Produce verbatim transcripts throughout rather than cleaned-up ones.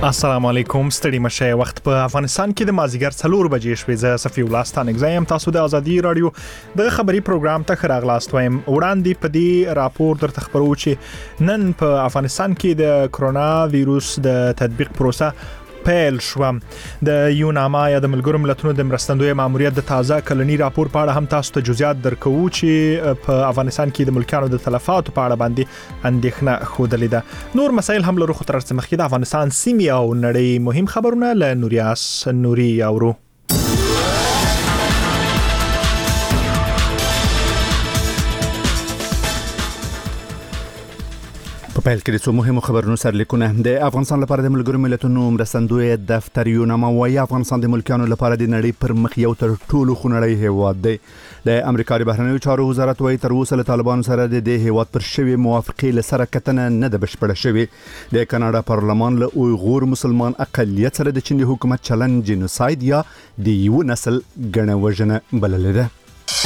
السلام علیکم ستړي مشه وخت په افغانستان کې د مازیګر څلور بجې شوې ز صفی الله ستانګ زایم تاسو د ازادي رادیو د خبري پروګرام ته خراغلاست وایم وړاندې په دې راپور در تخبرو چې نن په افغانستان کې د کرونا وایروس د تطبیق پروسه پیل شو. د یوناما یا د ملګرو ملتونو د مرستندوی ماموریت د تازه کلنی راپور په اړه هم تاسو ته جزئیات درکو چې په افغانستان کې د ملکانو د تلفاتو په اړه باندې اندېښنه خوده لیده. نور مسایل هم لرو خو تر څه مخکې د افغانستان سیمې او نړۍ مهم خبرونه له نوریاس نوري اورو. په پیل کې د څو مهمو خبرونو سرلیکونه. د افغانستان لپاره د ملګرو ملتونو مرستندوی دفتر یوناما وايي افغانستان د ملکانو لپاره د نړۍ پر مخ یو تر ټولو خونړی هیواد دی. د امریکا د بهرنیو چارو وزارت وايي تر اوسه له طالبانو سره د دې هیواد پر شوی موافقې لسره کتنه نه ده بشپړه شوې. د کاناډا پارلمان له اویغور مسلمان اقلیت سره د چین د حکومت چلن جنوساید یا د یو نسل ګڼه وژنه بللې ده.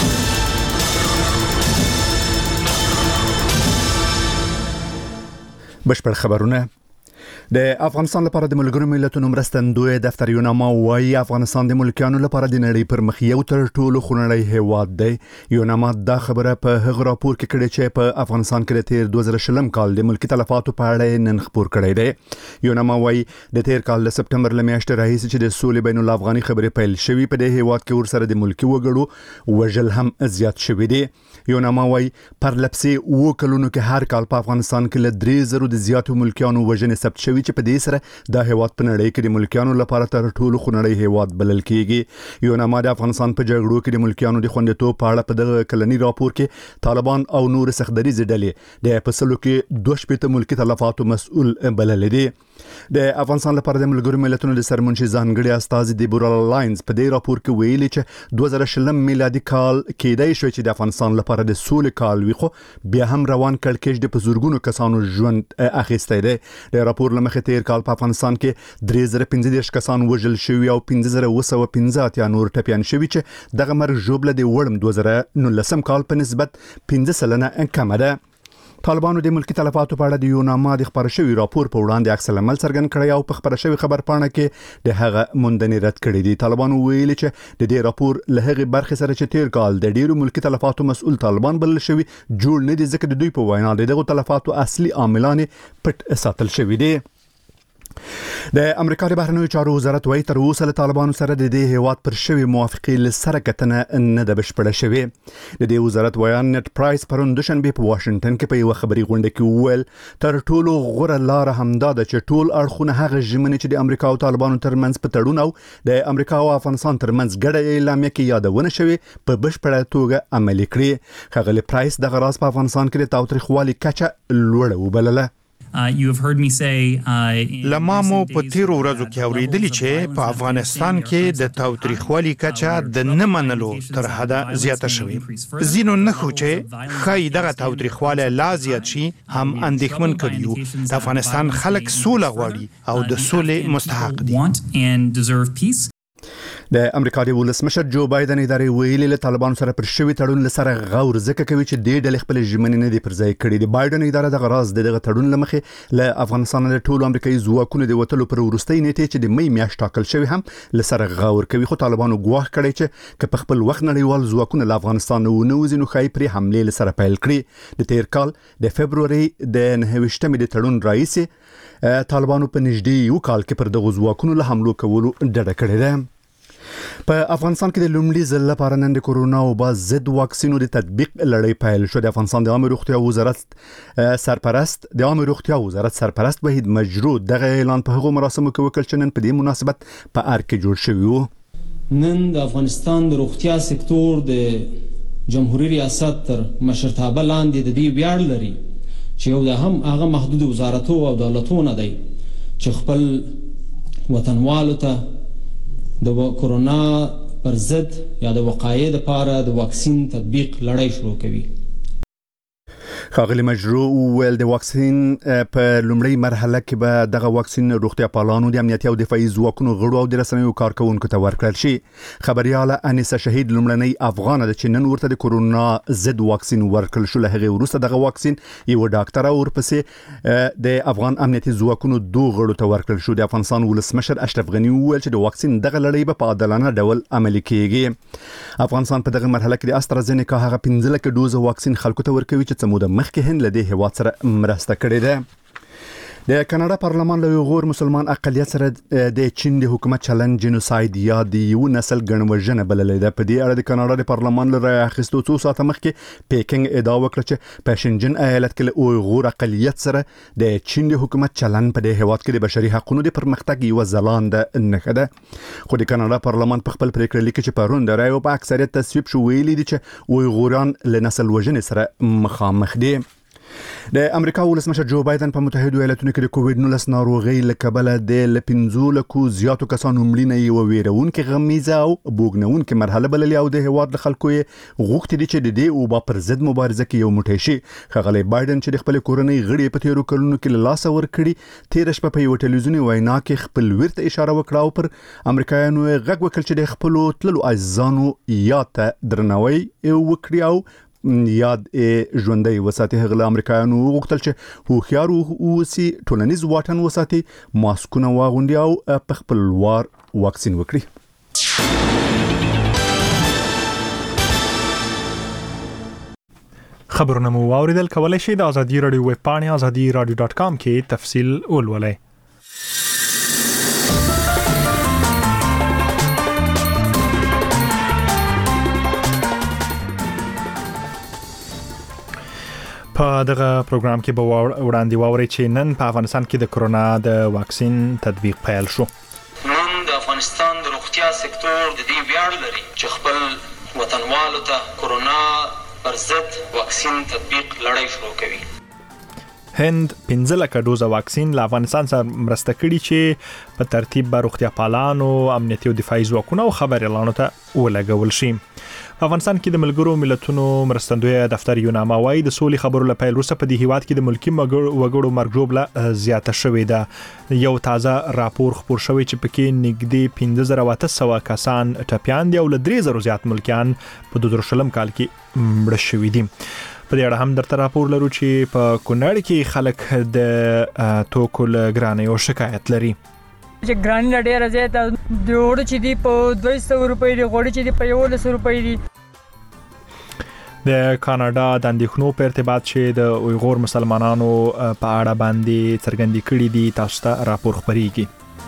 بشپړ خبرونه. د افغانستان لپاره د ملګرو ملتونو مرستندوی دفتر یوناما وايي افغانستان د ملکانو لپاره د نړۍ پر مخ یو تر ټولو خونړی هیواد دی. یوناما دا خبره په هغه راپور کې کړې چې په افغانستان کې د تیر دوه زره شلم کال د ملکی تلفاتو په اړه نن خبر کړی دی. یوناما وايي د تیر کال د سپټمبر له میاشتې راهیسې چې د سولې بین الافغاني خبرې پیل شوې په دې هیواد کې ورسره د ملکی وګړو وژل هم زیات شوی دی. یوناما وايي پر لپسې و کلونو کې هر کال په افغانستان کې له درې زره د زیاتو ملکیانو وژنې ثبت شوی چې په دې سره دا هیواد په نړۍ کې د ملکیانو لپاره تر ټولو خونړی هیواد بلل کیږي. یوناما د افغانستان په جګړو کې د ملکیانو د خوندیتوب په اړه په دغه کلنی راپور کې طالبان او نور سختدریزې ډلې د فصلو کې دوه شپېته ملکی تلفاتو مسؤل بلل دي. د افغانستان لپاره د ملګرو ملتونو د سرمنشي ځانګړي استازي دیبورا لاینز په دې راپور کې ویلي چې دوه زره شلم میلادي کال کېدای شو چې د افغانستان لپاره د سولې کال وي خو بیا هم روان کړکېچ د بزرګونو کسانو ژوند اخیستی دی. د راپور لمخې تیر کال په افغانستان کې درې زره پنځه دېرش کسان وژل شوي او پنځه زره اوه سوه پنځه اتیا نور ټپیان شوي چې دغه مرګ ژوبله د وړم دوه زره نولسم کال په نسبت پنځه سلنه کمه ده. طالبانو د ملکی تلفاتو په اړه د یوناما د خبر شوی راپور په وړاندې عکس العمل څرګند کړی او په خبر شوی خبر پاڼه کې د هغه موندنې رد کړې دي. طالبانو ویلي چې د دې راپور له هغه برخې سره چې تیر کال د ډیرو ملکی تلفاتو مسؤل طالبان بلل شوی جوړ نه دي ځکه د دوی په وینا دغه تلفاتو اصلي عاملان پټ ساتل شوی دي. د امریکا د بهرنیو چارو وزارت وايي تر اوسه له طالبانو سره د دې هیواد پر شوی موافقې لسره کتنه نه ده بشپړه شوې. د دې وزارت ویان نت پرایس پرون دوشنبه په واشنگټن کې په یو خبري غونډه کې وویل تر ټولو غوره لار همدا ده چې ټول اړخونه هغه ژمنې چې د امریکا او طالبانو ترمنځ په تړون او د امریکا او افغانستان ترمنځ ګډه اعلامیه کې یادونه شوی په بشپړه توګه عملي کړي. ښاغلی پرایس دغه راز په افغانستان کې د تاوتریخوالي کچه لوړه وبلله. Uh, you have heard me say uh, لمامو په تیرو ورځو کې اوریدلی چې په افغانستان کې د تاوتریخوالي کچه د نه منلو تر حده زیاته شوې. ځینو نښو چې ښایي دغه تاوتریخوالی لا زیات شي هم اندېښمن کړي. د افغانستان خلک سوله غواړي او د سولې مستحق دي. د امریکا د ولسمشر جو بایدن ادارې ویلي له طالبانو سره پر شوی تړون لسره غور ځکه کوي چې د ډلې خپل ژمنې نه دي پر ځای کړې. د بایدن اداره دغه راز دغه تړون لمخې له افغانستان له ټولو امریکایي ځواکونو د وټلو پر وروستۍ نیټه چې د مې میاشت ټاکل شوی هم لسره غور کوي. خو طالبانو ګواښ کړی چې که په خپل وخت نړیوال ځواکونه له افغانستان نه وځي نو ښایي پرې حملې لسره پیل کړي. د تیر کال د فبروري د نهه ویشتمې د تړون رئیس طالبانو په نږدې یو کال کې پر دغه ځواکونو له حملو کولو ډډه کړې ده. په افغانستان کې د لومړي ځل لپاره نن د کورونا وبا ضد واکسینو د تطبیق لړۍ پیل شو. د افغانستان د عامه روغتیا وزارت سرپرست د عامه روغتیا وزارت سرپرست وحید مجرو دغه اعلان په هغو مراسمو کې وکړ چې نن په دې مناسبت په ار کې جوړ شوی و. نن د افغانستان د روغتیا سکتور د جمهوریت ریاست تر مشرتابه لاندې د دې ویاړ لري چې یو د هم هغه محدود وزارتو او دولتونه دی چې خپل وطنوالو ته د کورونا پر ضد یا د وقایې لپاره د واکسین تطبیق لړۍ شروع کوي. ښاغلي مجروح وویل د واکسین په لومړۍ مرحله کې به دغه واکسین روغتیا پالانو د امنیتي او دفاعي ځواکونو غړو او د رسنیو کارکونکو ته ورکړل شي. خبرياله انیسه شهید لومړنۍ افغان د چینن ورته د کورونا ضد واکسین ورکړل شو. له هغه وروسته دغه واکسین یو ډاکټر او ورپسې د افغان امنیتي ځواکونو دوه غړو ته ورکړل شو. د افغانستان ولسمشر اشرف غنی وویل چې د واکسین دغه لړۍ په عادلانه ډول عملي کیږي. افغانستان په دغه مرحله کې د استرازینیکا هغه پنځه لکه ډوز واکسین خلکو ته ورکوي چې څه موده مخکې هند له دې هیواد سره مرسته کړې ده. د کاناډا پارلمان له غور مسلمان اقلیت سره د چین د حکومت چلن جنوساید یا د یو نسل ګڼوژنه بللې ده. په دې اړه د کاناډا د پارلمان له اخیستو څو ساعته مخکې پیکینګ ادعا وکړه چې په شنجن ایالت کې له غور اقلیت سره د چین د حکومت چلن په دې هیواد کې د بشري حقوقو د پرمختګ یو ځلانده نښه ده. خو د کاناډا پارلمان په خپل پریکړه لیکي چې پرون د رایو په اکثریت تصویب شو ویلي دي چې ویغوران له نسل وژنې سره مخامخ دي. د امریکا ولسمشر جو بایدن په متحده ایالاتونو کې د کووډ نولس ناروغي له کبله د لپنځو لکو زیاتو کسانو مړینه یو ویرونکې غمیزه او بوګنونکې مرحله بللې او د هیواد د خلکو یې غوښتي دي چې د دې او با پر ضد مبارزه کې یو موټی شي. ښاغلی بایدن چې د خپل کورنۍ غړي په تیرو کلونو کې له لاسه ورکړي تیر شپه په یو ټلویزیوني وینا کې خپل ورته اشاره وکړه او پر امریکایانو غږ وکړ چې د خپل تللو عزیزانو یاد ته درناوی وکړي او یاد ژوندۍ وساتي. هغه امریکایانو غوښتل چې هوښیار اوسي، ټولنیز واټن وساتي، ماسکونه واغوندي او په خپل وار واکسین وکړي. خبرونه مو واوریدل. کولای شئ د ازادي رادیو ویب پاڼې ازادي رادیو ډاټ کام کې تفصیل ولولئ. په دغه پروګرام کې به وړاندې واوري چې نن په افغانستان کې د کرونا د واکسین تطبیق پیل شو. نن د افغانستان د روغتیا سکتور د دې ویاړ لري چې خپل وطنوالو ته کرونا پر ضد واکسین تطبیق لړۍ شروع کوي. هند پنځه لکه ډوزه واکسین له افغانستان سره مرسته کړي چې په ترتیب به روغتیا پالانو، امنیتي او دفاعي ځواکونو او خبريالانو ته ولګول شي. په افغانستان کې د ملګرو ملتونو مرستندوی دفتر یوناما وايي د سولې خبرو له پیل وروسته په دې هیواد کې د ملکی وګړو مرګ ژوبله زیاته شوې ده. یو تازه راپور خپور شوی چې پکې نږدې پنځه زره اته سوه کسان ټپیان دي او له درې زره زیات ملکیان په دوه زره شلم کال کې مړه شوي دي. په دې اړه هم درته راپور لرو چې په کونړ کې خلک د توکو له ګرانۍ او شکایت لري. چې ګرانۍ ډېره زیاته د وړو چې دي په دوه سوه روپۍ دي، غوړي چې دي په یولس روپۍ دي. د کاناډا د اندېښنو په ارتباط چې د اویغور مسلمانانو په اړه باندې څرګندې کړي دي تاسو ته راپور خپرېږي.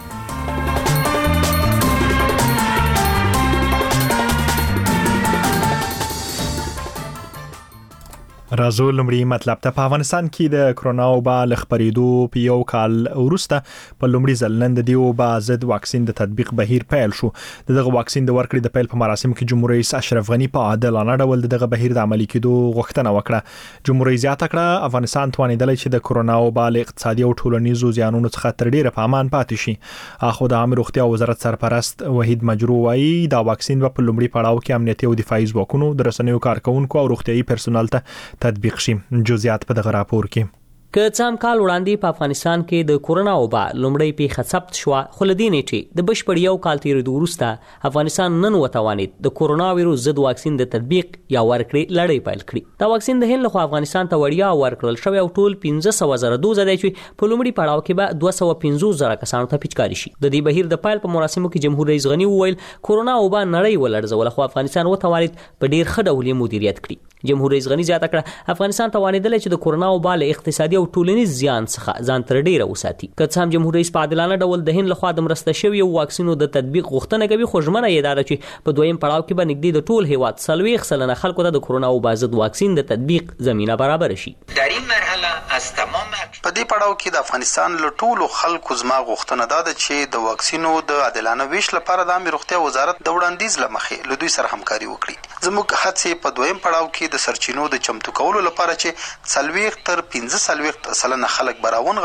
راځو لومړی مطلب ته. په افغانستان کې د کرونا وبا له خپرېدو په یو کال وروسته په لومړي ځل نن د دې وبا ضد واکسین د تطبیق بهیر پیل شو. دغه واکسین د ورکړې د پیل په مراسمو کې جمهوریت رئیس اشرف غنی په عادلانه ډول دغه بهیر د عملي کېدو غوښتنه وکړه. جمهوریت زیاته کړه افغانستان توانیدلی چې د کرونا وبا له اقتصادي او ټولنیزو زیانونو څخه تر ډیره په امان پاتې شي. اخو د عامه روغتیا وزارت سرپرست وحید مجروح وايي دا واکسین په لومړي پړاو کې امنیتي او دفاعي ځواکونو، د رسنیو کارکونکو او روغتيایي پرسونل ته تطبیق شي. جزئیات په دغه راپور کې. که څه هم کال وړاندې په افغانستان کې د کورونا وبا لومړی پیښه ثبت شوه، خو له دې نیټې د بشپړ یو کال تېرېدو وروسته افغانستان نن وتوانید د کورونا ویروس ضد واکسین د تطبیق یا ورکړې لړۍ پیل کړي. دا واکسین د هند لخوا افغانستان ته وړیا ورکړل شوی او ټول پنځه سوه زره دوزه دی چې په لومړي پړاو کې به دوه سوه پنځوس زره کسانو ته پیچکاري شي. د دې بهیر د پیل په مراسمو کې جمهور رئیس غنی وویل کورونا وبا نړۍ ولړزوله خو افغانستان وتوانید په ډیر ښه ډول یې مدیریت کړي. جمهور رئیس غنی زیاته کړه افغانستان توانیدلی چې د کورونا وبا له اقتصادي او ټولنیز زیان څخه ځان تر ډیره وساتي. که څه هم جمهور رئیس په عادلانه ډول د هند لخوا د مرسته شویو واکسینو د تطبیق غوښتنه کوي، خو ژمنه یې ده چې په دویم پړاو کې به نږدې د ټول هیواد څلوېښت سلنه خلکو ته د کورونا وبا ضد واکسین د تطبیق زمینه برابر شي. در این مرحله از تمام په دې پړاو کې د افغانستان له ټولو خلکو زما غوښتنه ده چې د واکسینو د عادلانه ویش لپاره د عامه روغتیا وزارت د وړاندیز له مخې له دوی سره همکاري وکړي. زموږ هڅې په دویم پړاو کې د سرچینو د چمتو کولو لپاره چې څلوېښت تر پنځه څلوېښت سلنه خلک به راونغاړي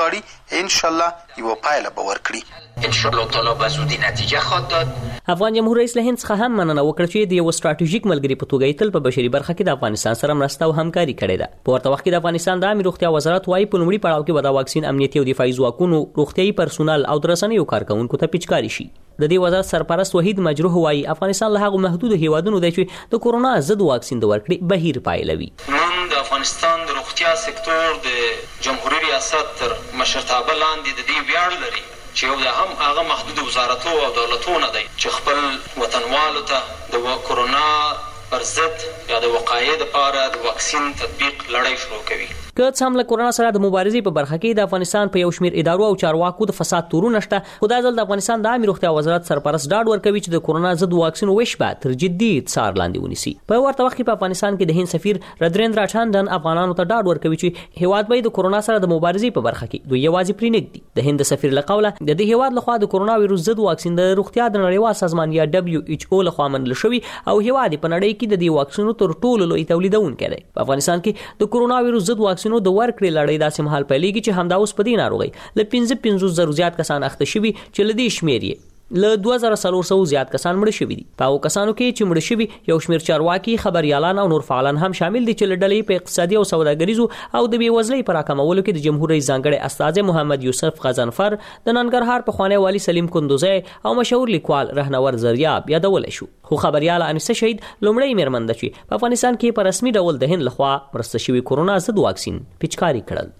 ان شاء الله یو پایله به ورکړي. ان شاء الله تعالی به زودی نتیجه خواهد داد. افغان جمهور رئیس له هند څخه هم مننه وکړه چې د یو ستراتیژیک ملګری په توګه تل په بشري برخه کې د افغانستان سره مرسته او همکاري کړې ده. په ورته وخت کې د افغانستان د عامه روغتیا وزارت وايي په لومړي پړاو کې به د واکسین امنیتي او دفاعي ځواکونو روغتيایي پرسونل او د رسنیو کارکونکو ته پیچکاري شي. د دې وزارت سرپرست وحید مجروح وايي افغانستان له هغو محدود هیوادونو دی چې د کورونا ضد واکسین د ورکړې بهیر پایلوي. نن د افغانستان د روغتیا سکتور د جمهوریت ریاست تر مشرتابه لاندې د دې ویاړ لري چې یو د هم هغه محدود وزارتو او دولتونه دی چې خپل وطنوالو ته د کورونا پر ضد یا د وقایې لپاره د واکسین تطبیق لړۍ شروع کوي. که څه هم له کورونا سره د مبارزې په برخه کې د افغانستان په یو شمېر ادارو او چارواکو د فساد تورونه شته، خو دا ځل د افغانستان د عامه روغتیا وزارت سرپرست ډاډ ورکوي چې د کورونا ضد واکسین ویش به تر جدي څار لاندې ونیسي. په ورته وخت کې په افغانستان کې د هند سفیر ردریندرا ټانډن افغانانو ته ډاډ ورکوي چې هیواد به د کورونا سره د مبارزې په برخه کې دوی یوازې پرې نږدي. د هند سفیر له قوله د دې هیواد لخوا د کورونا وایروس ضد واکسین د روغتیا د نړیوال سازمان یا دبليو ایچ او لخوا منل شوی او هیواد په نړۍ کې د دې واکسینو تر ټولو لوی تولیدونکی دی. په افغانستان کې د کورونا وایروس ضد واکسینو د ورکړې لړۍ داسې مهال پیلېږي چې همدا اوس په دې ناروغۍ له پنځه پنځوس زرو زیات کسان اخته شوي چې له دې شمېر یې له دوه زره څلور سوه زیات کسان مړه شوي دي. په هغو کسانو کې چې مړه شوي یو شمېر چارواکي، خبریالان او نور فعالان هم شامل دي چې له ډلې په اقتصادي او سوداګریزو او د بېوزلۍ په راکمولو کې د جمهور رئیس ځانګړی استازی محمد یوسف غضنفر، د ننګرهار پخوانی والي سلیم کندوزی او مشهور لیکوال رهنور زریاب یادولی شو. خو خبریاله انیسه شهید لومړی مېرمن ده چې په افغانستان کې په رسمي ډول د هند لخوا مرسته شوي کورونا ضد واکسین پیچکاري کړل.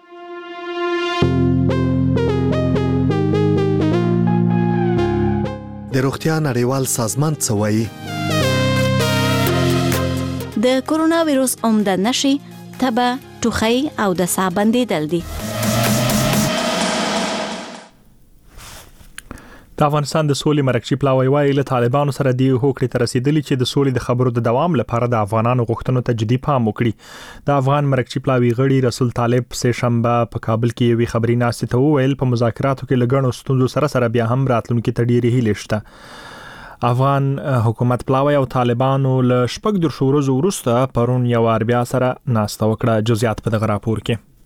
د روغتیا نړیوال سازمان څه وایي؟ د کورونا وایروس عمده نښې تبه، ټوخی او د ساه بندېدل دي. د افغانستان د سولې مرکزي پلاوی وايي له طالبانو سره دی هوکړې ته رسیدلی چې د سولې د خبرو د دوام لپاره د افغانانو غوښتنو ته جدي پام وکړي. د افغان مرکزي پلاوی غړي رسول طالب سه شنبه په کابل کې یوې خبري ناستې ته وویل په مذاکراتو کې لګڼو ستونزو سره سره بیا هم راتلونکي ته ډېرې هیلې شته. افغان حکومت پلاوی او طالبانو له شپږ دېرشو ورځو وروسته پرون یو وار بیا سره ناسته وکړه. جزئیات په دغه راپور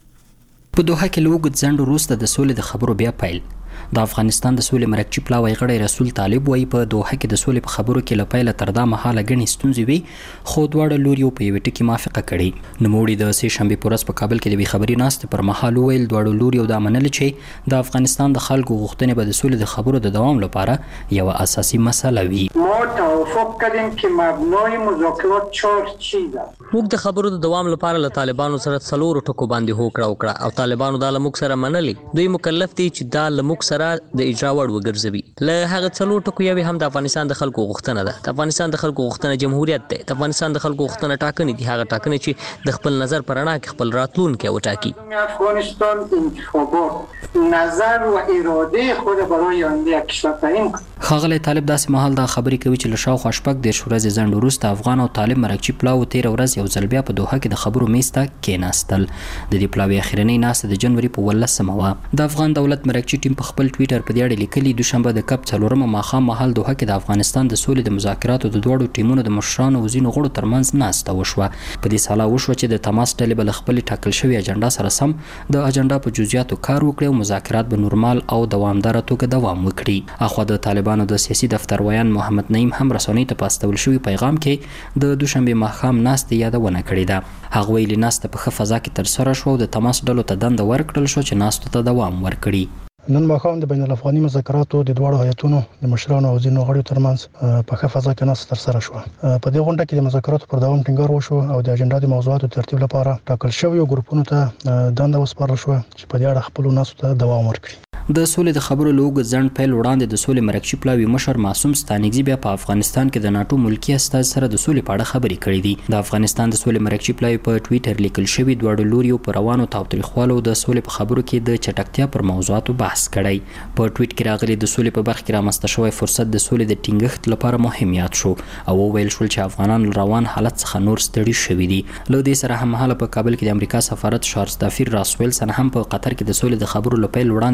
کې. په دوحه کې له اوږد ځنډ وروسته د سولې د خبرو بیا پیل. د افغانستان د سولې مرکزي پلاوی غړی رسول طالب وايي په دوحه کې د سولې په خبرو کې له پیله تر دا مهاله ګڼې ستونزې وي، خو دواړه لوري په یوې ټکي موافقه کړې. نوموړي د سې شنبې په ورځ په کابل کې د یوې خبري ناستې پر مهال وویل دواړو لوري دا منل چې د افغانستان د خلکو غوښتنې به د سولې د خبرو د دوام لپاره یوه اساسي مسله وي. ما توافق کردیم که مبنای مذاکرات چهار چیزه. موږ د خبرو د دوام لپاره له طالبانو سره څلورو ټکو باندې هوکړه وکړه او طالبانو دا له موږ سره منلې. دوی مکلف دي چې دا له موږ سره د اجرا وړ وګرځوي. له هغه څلور ټکو یوې هم د افغانستان د خلکو غوښتنه ده. د افغانستان د خلکو غوښتنه جمهوریت دی. د افغانستان د خلکو غوښتنه ټاکنې دي، هغه ټاکنې چې د خپل نظر پر رڼا کې خپل راتلونکی وټاکي. افغانستان انتخابات نظر و اراده خود برای آینده کشور تعیین کند. ښاغلی طالب داسې مهال دا خبرې کوي چې له شاوخوا شپږ دېرش ورځې ځنډ وروسته افغان او طالب مرکزي پلاوو تېره ورځ یو ځل بیا په دوحه کې د خبرو میز ته کېناستل. د دې پلاوي اخرنۍ ناسته د جنوري په اوولسمه وه. د افغان دولت مرکزي ټیم په خپل ټویټر په دې اړه لیکلي دوشنبه د کب څلورمه ماښام مهال دوحه کې د افغانستان د سولې د مذاکراتو د دواړو ټیمونو د مشرانو او ځینو غړو ترمنځ ناسته وشوه. په دې سالا وشوه چې د تماس ډلې به له خپلې ټاکل شوې اجنډا سره سم د اجنډا په جزئیاتو کار وکړي او مذاکرات به نورمال او دوامداره توګه دوام وکړي. اخوا د طالبانو د سیاسي دفتر ویان محمد نعیم هم رسنیو ته په استول شوي پیغام کې د دوشنبې ماښام ناستې یادونه کړې ده. هغه ویلي ناسته په ښه فضا کې ترسره شوه او د تماس ډلو ته دنده ورکړل شو چې ناستو ته دوام ورکړي. نن ماښام د بین الافغاني مذاکراتو د دواړو هیئتونو د مشرانو او ځینو غړو ترمنځ په ښه فضا کې ناسته ترسره شوه. په دې غونډه کې د مذاکراتو پر دوام ټینګار وشو او د اجنډا د موضوعاتو ترتیب لپاره ټاکل شویو ګروپونو ته دنده وسپارل شوه چې په دې اړه خپلو ناستو ته دوام ورکړي. د سولې د خبرو له اوږد ځنډ پیل وړاندې د سولې مرکزي پلاوي مشر معصوم ستانکزي بیا په افغانستان کې د ناټو ملکي استازي سره د سولې په اړه خبرې کړې دي. د افغانستان د سولې مرکزي پلاوي په ټویټر لیکل شوي دواړو لوریو په روانو تاوتریخوالو د سولې په خبرو کې د چټکتیا پر موضوعاتو بحث کړی. په ټویټ کې راغلي د سولې په برخه کې رامنځته شوی فرصت د سولې د ټینګښت لپاره مهم یاد شو او وویل شول چې افغانان له روان حالت څخه نور ستړي شوي دي. له دې سره هممهاله په کابل کې د امریکا سفارت شارلز دافیر راسویلسن هم په قطر کې د سولې د خبرو له پیل وړاندې په خپل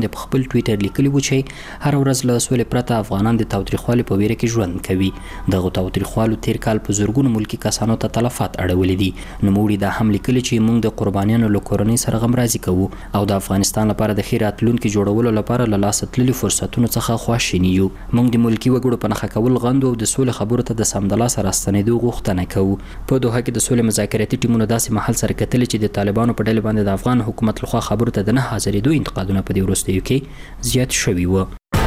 خپل ټویټر لیکلی و چې هر ورځ له سولې پرته افغانان د تاوتریخوالي په ویره کې ژوند کوي. دغه تاوتریخوالو تیر کال په زورګونو ملکی کسانو ته تلفات اړولې دي. نوموړي دا هم لیکلي چې موږ د قربانیانو له کورنۍ سره غمرازي کوو او د افغانستان لپاره د ښې راتلونکي جوړولو لپاره له لاسه تللي فرصتونو څخه خواشیني یو. موږ د ملکی وګړو په نښه کول غندو او د سولې خبرو ته د سمدلاسه راستنېدو غوښتنه کوو. په دوحه کې د سولې مذاکراتي ټیمونو داسې محل سره کتلي چې د طالبانو په ډلې باندې د افغان حکومت لخوا خبرو ته د نه حاضرېدو انتقادونه په دې وروستیو کې زیات شوي وو.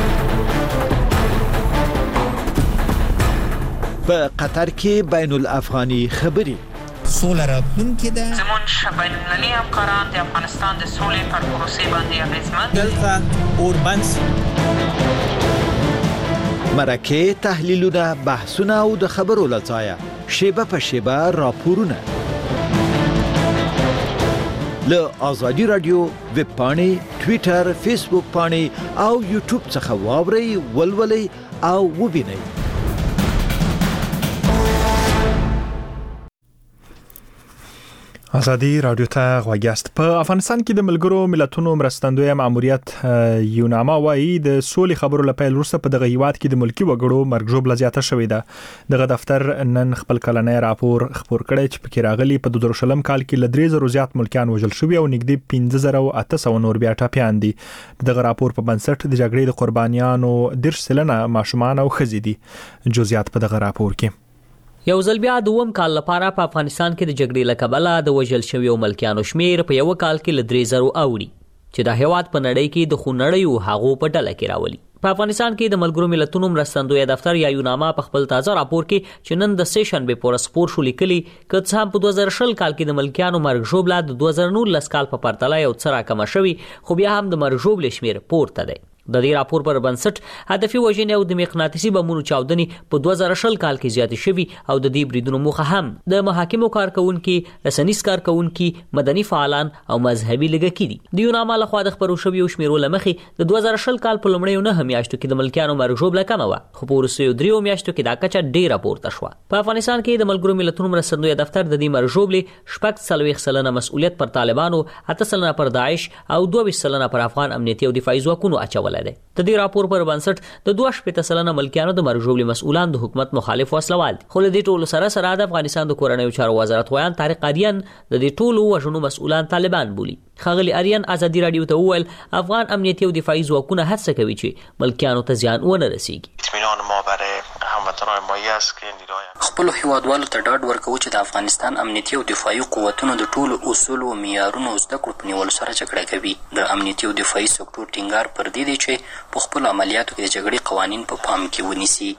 په قطر کې بین الافغاني خبرې سوله راتلونکې ده. زمونږ بین المللي همکاران د افغانستان د سولې پر پروسې باندې اغېزمن دلته اوربند مرکه، تحلیلونه، بحثونه او د خبرو لځایه شیبه په شیبه راپورونه له آزادي رادیو ویب پاڼې، ټویټر، فیسبوک پاڼې او یوټیوب څخه واورئ، ولولئ او وبینئ. ازادي رادیو ته غوږیاست. په افغانستان کې د ملګرو ملتونو مرستندوی ماموریت یوناما وايي د سولې خبرو لپاره وروسته په دغه هیواد کې د ملکی وګړو مرګ ژوبله زیاته شوې ده. دغه دفتر نن خپل کلنۍ راپور خپور کړی چې پکې راغلي په دوه زره شلم کال کې ل درې زره زیات ملکیان وژل شوي او نږدې پنځه زره اته سوه نور بیا ټاپیان دي. دغه راپور په بنسټ د جګړې د قربانیانو دېرش سلنه ماشومان او ښځې دي. جزئیات په دغه راپور کې. یو ځل بیا دوم کال لپاره په افغانستان کې د جګړې له کبله د وژل شویو ملکیانو شمیر په یو کال کې ل درې زره اوړي چې د هیواد په نړۍ کې د خونړیو هغو په ډله کې راولي. په افغانستان کې د ملګرو ملتونو مرستندوی دفتر یا یوناما په خپل تازه راپور کې چې نن د سه شنبه په ورځ خپور شو لیکلي که څه هم په دوه زره شل کال کې د ملکیانو مرګ ژوبله د دوه زره نولس کال په پرتله یو څه راکمه شوي، خو بیا هم د مرګ ژوبلې شمیر پورته دی. د دې راپور پر بنسټ هدفي وژنې او د مقناطیسي بمونو چاودنې په دوه زره شل کال کې زیاتې شوي او د دې بریدونو موخه هم د محاکمو کارکونکي، رسنیز کارکونکي، مدني فعالان او مذهبي لږکي دي. د یوناما لخوا د خبرو شویو شمیرو له مخې د دوه زره شل کال په لومړیو نهه میاشتو کې د ملکیانو مرګ ژوبله کمه وه، خو په وروستیو دریو میاشتو کې دا کچه ډېره پورته شوه. په افغانستان کې د ملګرو ملتونو مرستندوی دفتر د دې مرګ ژوبلې شپږ څلوېښت سلنه مسؤلیت پر طالبانو، اته سلنه پر داعش او دوه ویشت سلنه پر افغان امنیتي او دفاعي ځواکونو اچولی دی. د دې راپور پر بنسټ د دوه شپېته سلنه ملکیانو د مرګ ژوبلې مسؤلان د حکومت مخالف وسلوال دي. خو له دې ټولو سره سره د افغانستان د کورنیو چارو وزارت ویان طارق آریان د دې ټولو وژنو مسؤلان طالبان بولي. ښاغلي آریان ازادي رادیو ته وویل افغان امنیتي او دفاعي ځواکونه هڅه کوي چې ملکیانو ته زیان ونه رسیږي. اطمینان ما برای هموطنان ما است که نیروهای خپل هیوادوالو ته ډاډ ورکوي چې د افغانستان امنیتي او دفاعي قوتونو د ټولو اصولو او معیارونو زده کړو په نیولو سره جګړه کوي. د امنیتي او دفاعي سکتور ټینګار پر دې دی چې په خپل عملیاتو کې د جګړې قوانین په پام کې ونیسي.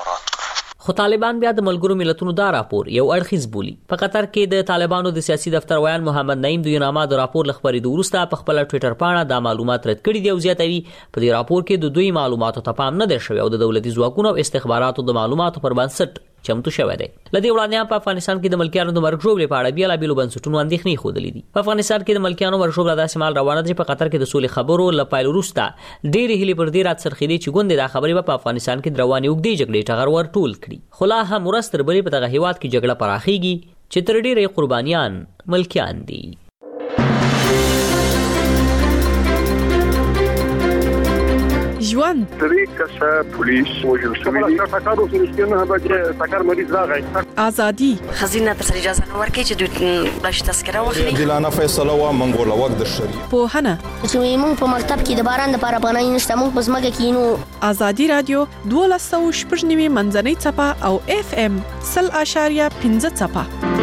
خو طالبان بیا د ملګرو ملتونو دا راپور یو اړخیز بولي. په قطر کې د طالبانو د سیاسي دفتر ویان محمد نعیم د یوناما د راپور لخبري د وروسته په خپل ټویټر پاڼه دا معلومات رد کړي دي او زیاتوي په دې راپور کې د دوی معلوماتو ته پام نه دی شوی او د دولتي ځواکونو او استخباراتو د معلوماتو پر بنسټ چمتو شوی دی. لدې وړاندې په افغانستان کې د ملکیانو د مرګ ژوبلې په اړه بیلابېلو بنسټونو اندېښنې ښودلې دي. په افغانستان کې د ملکیانو مرګ ژوبله داسې مهال روانه ده چې په قطر کې د سولې خبرو له پیل وروسته ډېرې هیلې پر دې راڅرخېدې چې ګوندې دا خبرې به په افغانستان کې د روانې اوږدې جګړې ټغر ور ټول کړي. خو لا هم ورځ تر بلې په دغه هېواد کې جګړه پراخېږي چې تر ډېرې قربانیان ملکیان دي. ژوند درې کسه پولیس وژل شوي دي. ټکر وسو نه بچ ټکر مریض راغی. ازادي خزینه تر اجازه نه ورکړي چې دوی باش تذکره واخلي. دلانه فیصله وا منګول وخت د شری. په هنه چې موږ په مکتب کې د باران لپاره پناه نشته، موږ په ځمکه کې نو. ازادي رادیو دوه سوه شپږ نوي منځنۍ څپه او اف ام سل اشاریه پنځه څپه.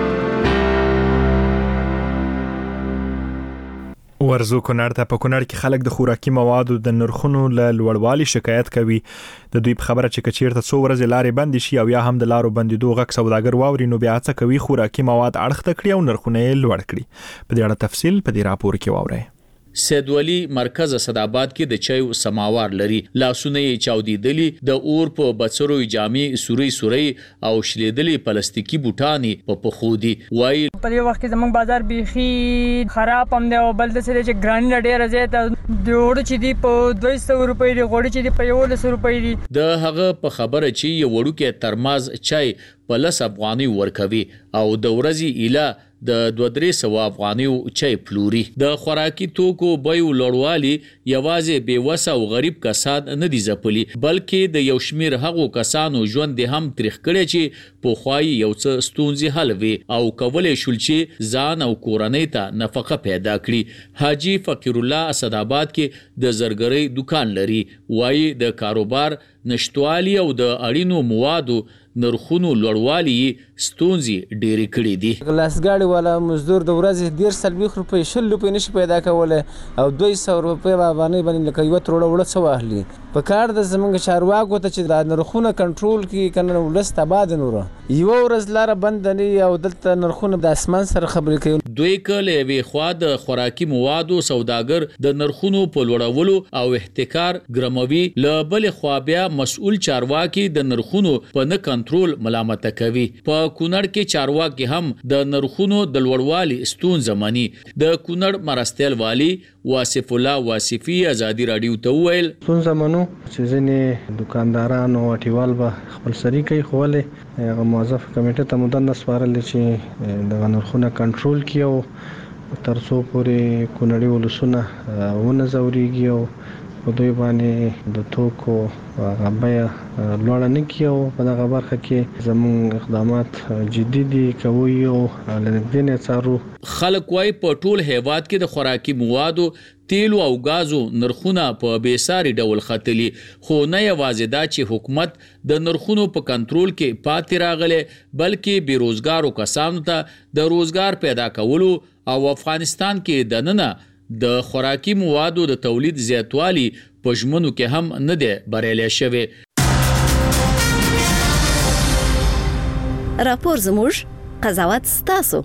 ورزو کونړ ته په کونړ کې خلک د خوراکي موادو د نرخونو له لوړوالي شکایت کوي. د دوی په خبره چې کچیرته څو ورځې لارې بندې شي او یا هم د لارو بندیدو غږ سوداګر واوري نو بیا هڅه کوي خوراکي مواد اړخته کړي او نرخونه یې لوړ کړي. په دې اړه تفصیل په دې راپور کې واورئ. سید ولی مرکز صداباد کې د چایو سماوار لري، لاسونه یې چاودیدلی، د اور په بڅرو جامې سوري سوري او شلیدلی پلاستیکي بوټانی په پخودي. وای په دې وخت کې زموږ بازار بیخي خراب هم دی او بل د څه چې ګران لډیر زیات د وړو چې دی په دوه سوه روپۍ دی، غوړي چې دی په یو لس روپۍ دی. د هغه په خبره چې یو وړو کې ترماز چای په لس افغاني ورکوي او د ورځې اله د دوه درې سوه افغانیو چای پلوري. د خوراکي توکو بیو لوړوالي یوازې بېوسه او غریب کسان نه دي ځپلي، بلکې د یو شمېر هغو کسانو ژوند یې هم تریخ کړی چې پخوایي یو څه ستونزې حل وي او کولی شول چې ځان او کورنۍ ته نفقه پیدا کړي. حاجي فقیر الله اسداباد کې د زرګرۍ دکان لري. وایي د کاروبار نشټوالي او د اړینو موادو نرخونو لوړوالي ستونزې ډېرې کړې دي. لاسګاډي والا مزدور د ورځې ډېر څلوېښت روپۍ شل روپۍ نشي پیدا کولی او دوی سوه روپۍ باندې باندې لکه یوه تروړه وړه څه واخلي. په کار د زموږ چارواکو ته چې دا نرخونه کنټرول کړي که نه ولس تباه ده نوره. یوه ورځ لاره بنده نه وي او دلته نرخونه د اسمان سره خبرې کوي. دوی که له یوې خوا د خوراکي موادو سوداګر د نرخونو په لوړولو او احتکار ګرموي، له بلې خوا بیا مسؤل چارواکي د نرخونو په نه کنټرول ملامته کوي. په کونړ کې چارواکي هم د نرخونو د لوړوالي ستونزه مني. د کونړ مرستیال والی واصف الله واصفي ازادي راډیو ته وویل ستونزه منو چې ځینې دکانداران او اټیوال به خپل سری کوي، خو ولې هغه موظف کمیټې ته مدنده سپارل چې د نرخونه کنټرول کړي او تر څو پورې کونړي ولسونه ونه ځورېږي او په دوی باندې د توکو هغه بیه لوړه نه کړي او په دغه برخه کې زموږ اقدامات جدي دي کوي او له نږدې نه څارو. خلک وایي په ټول هیواد کې د خوراکي موادو، تیلو او غازو نرخونه په بېساري ډول ختلي، خو نه یوازې دا چې حکومت د نرخونو په کنټرول کې پاتې راغلی، بلکې بېروزګارو کسانو ته د روزګار پیدا کولو او افغانستان کې دننه د خوراکي موادو د تولید زیاتوالی په ژمنو کې هم نه دی بریالی شوی. راپور زموږ، قضاوت ستاسو.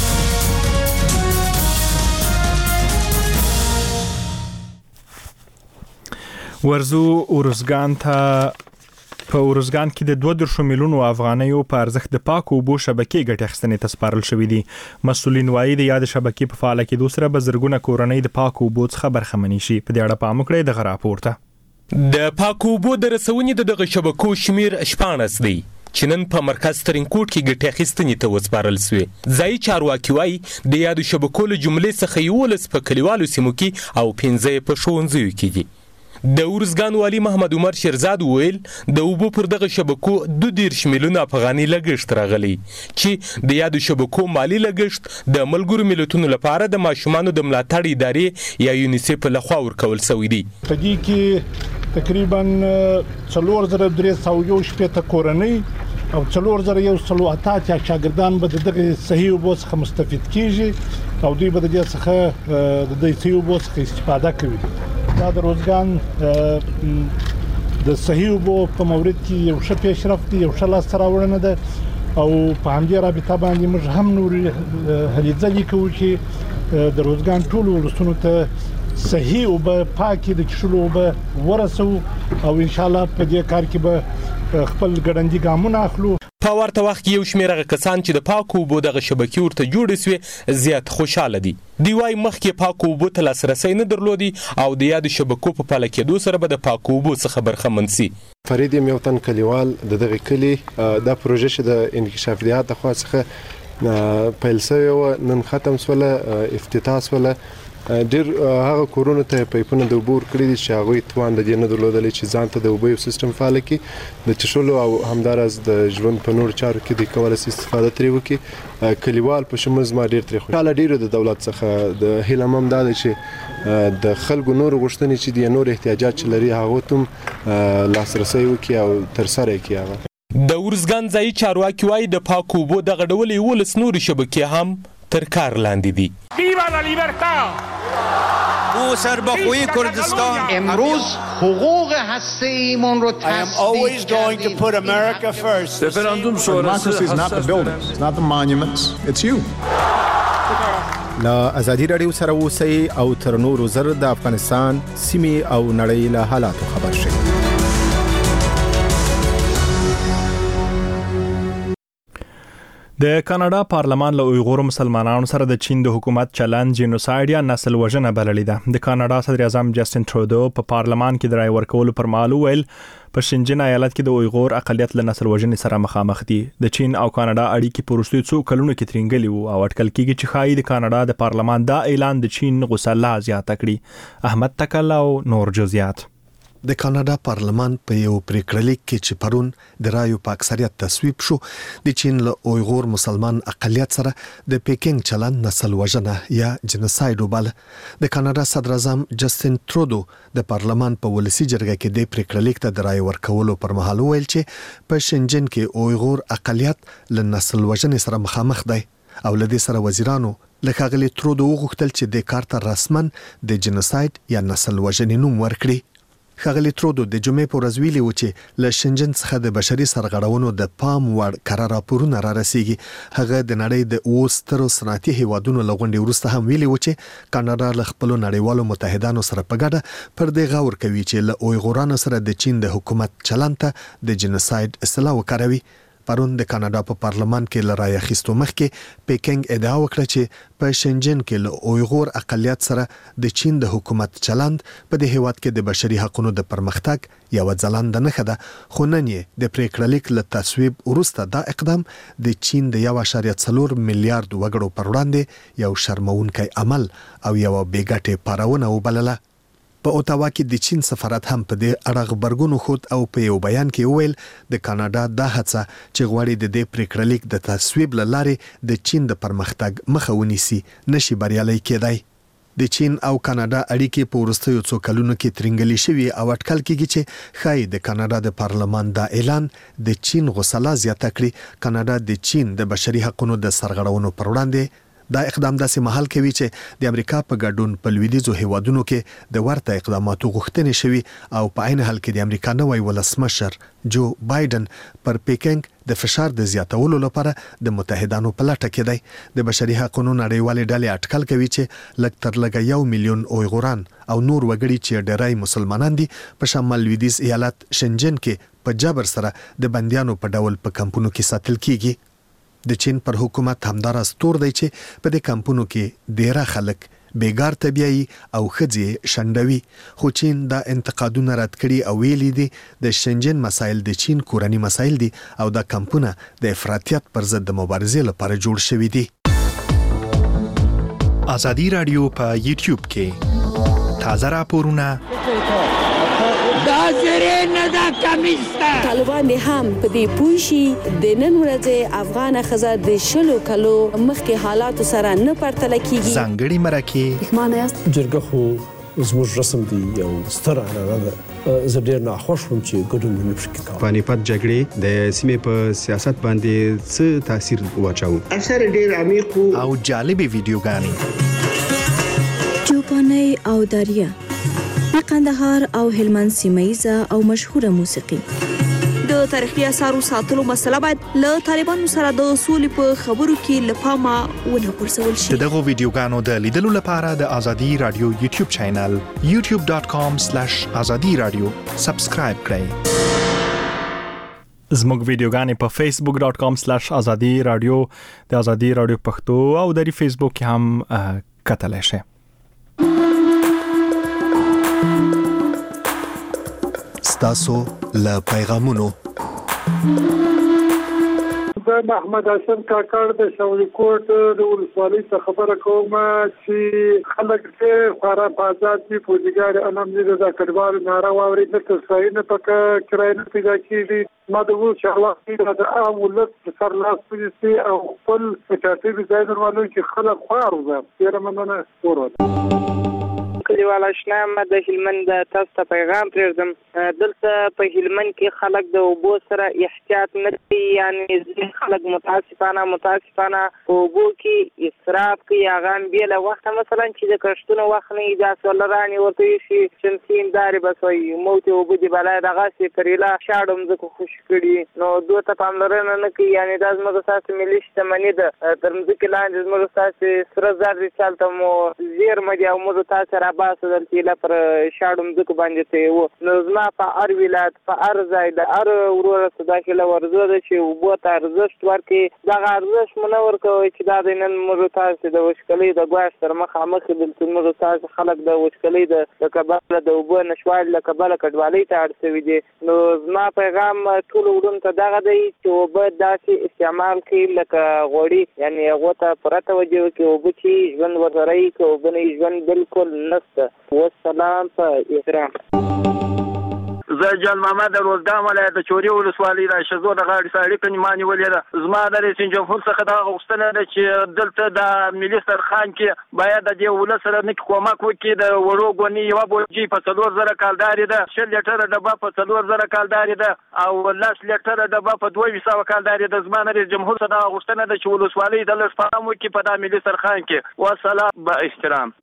ورزو ارزګان ته په ارزګان کې د دوه دېرشو میلیونو افغانیو په ارزښت د پاکو اوبو شبکې ګټې اخیستنې ته سپارل شوي دي. مسؤلین وایي د یاد شبکې په فعاله کېدو سره به زرګونه کورنۍ د پاکو اوبو څخه برخمنې شي. په دې اړه پام وکړئ دغه راپور ته. د پاکو اوبو د رسونې د دغه شبکو شمیر شپاړس دی چې نن په مرکز ترینکوټ کې ګټې اخیستنې ته وسپارل سوې. ځایي چارواکي وایي د یادو شبکو له جملې څخه یولس په کلیوالو سیمو کې او پنځه په ښوونځیو کې دي. د ارزګان والي محمد عمر شیرزاد وویل د اوبو پر دغه شبکو دوه دېرش میلیونه افغاني لګښت راغلی چې د یادو شبکو مالی لګښت د ملګرو ملتونو لپاره د ماشومانو د ملاتړ ادارې یا یونیسف لخوا ورکول شوی دی. په دې کې تقریبا څلور زره درې سوه یو شپېته کورنۍ او څلور زره یو سلو اته اتیا شاګردان به د دغه صحیح اوبو څخه مستفید کیږي او دوی به د دې څخه د دې صحیح اوبو څخه استفاده کوي. دا د روزګان د صحیح اوبو په مورد کې یو ښه پیشرفت دی، یو ښه لاسته راوړنه ده او په همدې رابطه باندې موږ هم نورې هلې ځلې کوو چې د روزګان ټولو ولسونو ته صحیح اوبه، پاکې د څښلو اوبه ورسوو او انشاءالله په دې کار کې به خپل ګړندي ګامونه اخلو. په ورته وخت کې یو شمېر هغه کسان چې د پاکو اوبو دغه شبکې ورته جوړې سوې زیات خوشحاله دي. دوی وایي مخکې پاکو اوبو ته لاسرسی نه درلودي او د یادو شبکو په پاله کېدو سره به د پاکو اوبو څخه برخمن سي. فرید یم یو تن کلیوال د دغه کلي دا پروژه چې د انکشافیات لخوا څخه پیل شوې وه نن ختم شوله، افتتاح شوله. ډېر هغه کورونو ته پایپونه د اوبو ورکړي دي چې هغوی توان د دې نه درلودلی چې ځان ته د اوبو یو سیستم فعاله کړي، د څښلو او همداراز د ژوند په نورو چارو کې دوی کولی شي استفاده ترې وکړي. کلیوال په شمول زما ډېر ترې خوشحاله ډېرو د دولت څخه. د هیله هم دا ده چې د خلکو نورو غوښتنې چې دي، نور احتیاجات چې لري هغو ته هم لاسرسی وکړي او ترسره یې کړي. هغه د ارزګان ځایي چارواکي وایي د پاکو اوبو دغه ډول یولس نورې شبکې هم تر کار لاندې دي. ویوا لا لیبرتا او سربخوی کردستان امروز حقوق هسته ایمان رو I am always going to put America first. Referendum sonrası is not the buildings, it's not the monuments, it's you. لا ازادي رادیو سره اوسئ او تر نورو زر د افغانستان سیمې او نړۍ له حالاتو خبر شئ. د کاناډا پارلمان له اویغور مسلمانانو سره د چین د حکومت چلند جینوساید یا نسل وژنه بللې ده. د کاناډا صدر اعظم جسټین ترودو په پارلمان کې د رای ورکولو پر مهال ویل په شنجن ایالت کې د اویغور اقلیت له نسل وژنې سره مخامخ دي. د چین او کاناډا اړیکې په وروستیو څو کلونو کې ترنګلې وو او اټکل کېږي چې ښایي د کاناډا د پارلمان دا اعلان د چین غوسه لا زیاته کړي. احمد تکل او نور جزئیات. د کاناډا پارلمان په یو پریکړلیک کې چې پرون د رایو په اکثریت تصویب شو د چین له اویغور مسلمان اقلیت سره د پیکینګ چلند نسل وژنه یا جنوساید وباله. د کاناډا صدر اعظم جسټین ترودو د پارلمان په ولسی جرګه کې د پریکړلیک ته د رای ورکولو پر مهال ویل چې په شنجن کې اویغور اقلیت له نسل وژنې سره مخامخ دی او له دې سره وزیرانو له ښاغلي ترودو وغوښتل چې د کارت رسمن د جنوساید یا نسل وژنې نوم ورکړي. ښاغلي ترودو د جمعې په ورځ ویلي و چې له شنجن څخه د بشري سرغړونو د پام وړ کره راپورونه را رسیږي. هغه د نړۍ د اوو سترو صنعتي هیوادونو له غونډې وروسته هم ویلي و چې کاناډا له خپلو نړیوالو متحدانو سره په ګډه پر دې غور کوي چې له اویغورانو سره د چین د حکومت چلند ته د جنوساید اصطلاح وکاروي. پرون د کاناډا په پارلمان کې له رای اخیستو مخکې پیکینګ ادعا وکړه چې په شنجن کې له اویغور اقلیت سره د چین د حکومت چلند په دې هیواد کې د بشري حقوقو د پرمختګ یو ځلانده نښه ده. خو نن یې د پریکړلیک له تصویب وروسته دا اقدام د چین د یو اعشاریه څلور میلیارډ وګړو پر وړاندې یو شرمونکی عمل او یو بېګټې پارونه وبلله. په اوتاوا کې د چین سفارت هم په دې اړه غبرګون وښود او په یو بیان کې وویل د کاناډا دا هڅه چې غواړي د دې پریکړلیک د تصویب له لارې د چین د پرمختګ مخه ونیسي نشي بریالي کېدای. د چین او کاناډا اړیکې په وروستیو څو کلونو کې ترنګلې شوي او اټکل کېږي چې ښایي د کاناډا د پارلمان دا اعلان د چین غوسه لا زیاته کړي. کاناډا د چین د بشري حقوقو د سرغړونو پر وړاندې دا اقدام داسې مهال کوي چې د امریکا په ګډون په لویدیځو هیوادونو کې د ورته اقداماتو غوښتنې شوي او په عین حال کې د امریکا نوی ولسمشر جو بایدن پر پیکینګ د فشار د زیاتولو لپاره د متحدانو په لټه کې دی. د بشري حقوقو نړیوالې ډلې اټکل کوي چې لږ تر لږه یو میلیون اویغوران او نور وګړي چې ډېری مسلمانان دي په شمال لویدیځ ایالت شنجن کې په جبر سره د بندیانو په ډول په کمپونو کې ساتل کیږي. د چین پر حکومت همدارس تور دی چې په دې کمپونو کې ډیره خلک بیګار طبيعي او خځې شندوي. خو چین دا انتقادونه رد کړي او ویلي دي د شنجن مسایل د چین کورنی مسایل دي او دا کمپونه د افراطیت پر ضد د مبارزې لپاره جوړ شوي دي. ازادي رادیو په یوټیوب کې تازه راپورونه دا زری نه دا کمیسته طالبان هم په دې پوښي د نن ورځې افغان خزر د شلو کلو مخکې حالات سره نه پرتل کیږي. ځانګړي مرکه معنی است جرګه خو زموږ رسم دی یو ستر عنعنه ده. زه ډېر ناخوښ وم چې ګډون مې نشو کولی. پانیپت جګړې د سیمې په سیاست باندې څه تاثیر واچاوه؟ اثر ډېر عمیق او جالبې ویډیوګانې چوپاني او دریا د قندهار او هلمند سیمایزه او مشهوره موسیقي. د تاریخي اثارو ساتلو مسله باید له طالبانو سره د سولې په خبرو کې له پامه ونه غورځول شي. دغه ویډیوګانو د لیدلو لپاره د ازادي رادیو یوټیوب چینل یوټیوب ډاټ کام سلیش ازادي رادیو سبسکرایب کړئ. زموږ ویډیوګانې په فیسبوک ډاټ کام سلیش ازادي رادیو د ازادي رادیو پښتو او د فیسبوک کې هم کتلای شئ. ستاسو له پیغامونو زه محمد حسن کاکړ د شاولي کوټ د ولسوالۍ څخه خبره کوم چې خلک چې خورا په آزاد دي فوجیګار انم دي د کډوال ناره واوري د تصویر نه پکې کرای نه پیدا کیږي. ما د وو شاولي د عام ولس سر لاس پولیسي او خپل چاټي ځای درولو چې خلک خوار وي. ډیر مننه ورته. کلیوال آشنا ما د هلمند تاسو ته پیغام پرېږدم. دلته په هلمند کې خلک د اوبو سره احتیاط نه کوي، یعنی ځینې خلک متاسفانه متاسفانه په اوبو کې اسراف کوي. هغه هم بېله وخته مثلا چې د کښتونو وخت نه وي داسې ولرانې ورته ایښي شمسي هندارې بس وایي موتې اوبه دي بلای دغسې کریلا شاړو مځکو خوشي کړي، نو دوی ته پاملرنه نه کوي. یعنې دا زموږ ستاسې ملي شتمني ده. تر مځکې لاندې زموږ ستاسې سره زر دي چې هلته مو زیرمه دي او موږ تاسې را باسه دلته لا پر شاړم دک باندې ته و نو زما په ار ولایت په ار ځای د ار ورور څخه داخله ورزه ده چې وبو ته ارزښت ورکړي دا ارزښت منور کوي چې دا د نن موږ تاسو د وشکلې د ګواښ تر مخه مخ دلته موږ تاسو خلک د وشکلې د کبل د وبو نشوال د کبل کډوالۍ ته اړتوي دي نو زما پیغام ټول وډون ته دغه دی چې وبو داسې استعمال کړي لکه غوړي یعنی هغه ته پرته وجه کې وبو چې ژوند ورسره کوي وبني ژوند بالکل نشته والسلام په احترام زه جان محمد روزګان ولایت د چوري ولسوالۍ د شزو د غاړې ساړي په نیمانی ولې ده زما د رئیس جمهور څخه دا غوښتنه ده چې دلته د ملي سرخان کې باید د دې ولس سره نک کومک وکړي د وړو غونی یو بوجي په څلور زره کالداري ده شل لیټر ډبه په څلور زره کالداري ده او لاس لیټر ډبه په دوه سوه کالداري ده زما د رئیس جمهور څخه دا غوښتنه ده چې ولسوالۍ د لږ پام وکړي په د ملي سرخان کې والسلام با احترام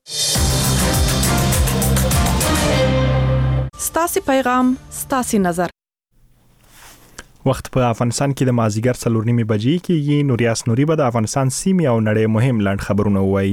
ستاسي پیغام ستاسي نظر وخت په افغانستان کې د مازیګر څلور نیمې بجې کېږي نوریاس نوري به د افغانستان سیمې او نړۍ مهم لاند خبرونه وایي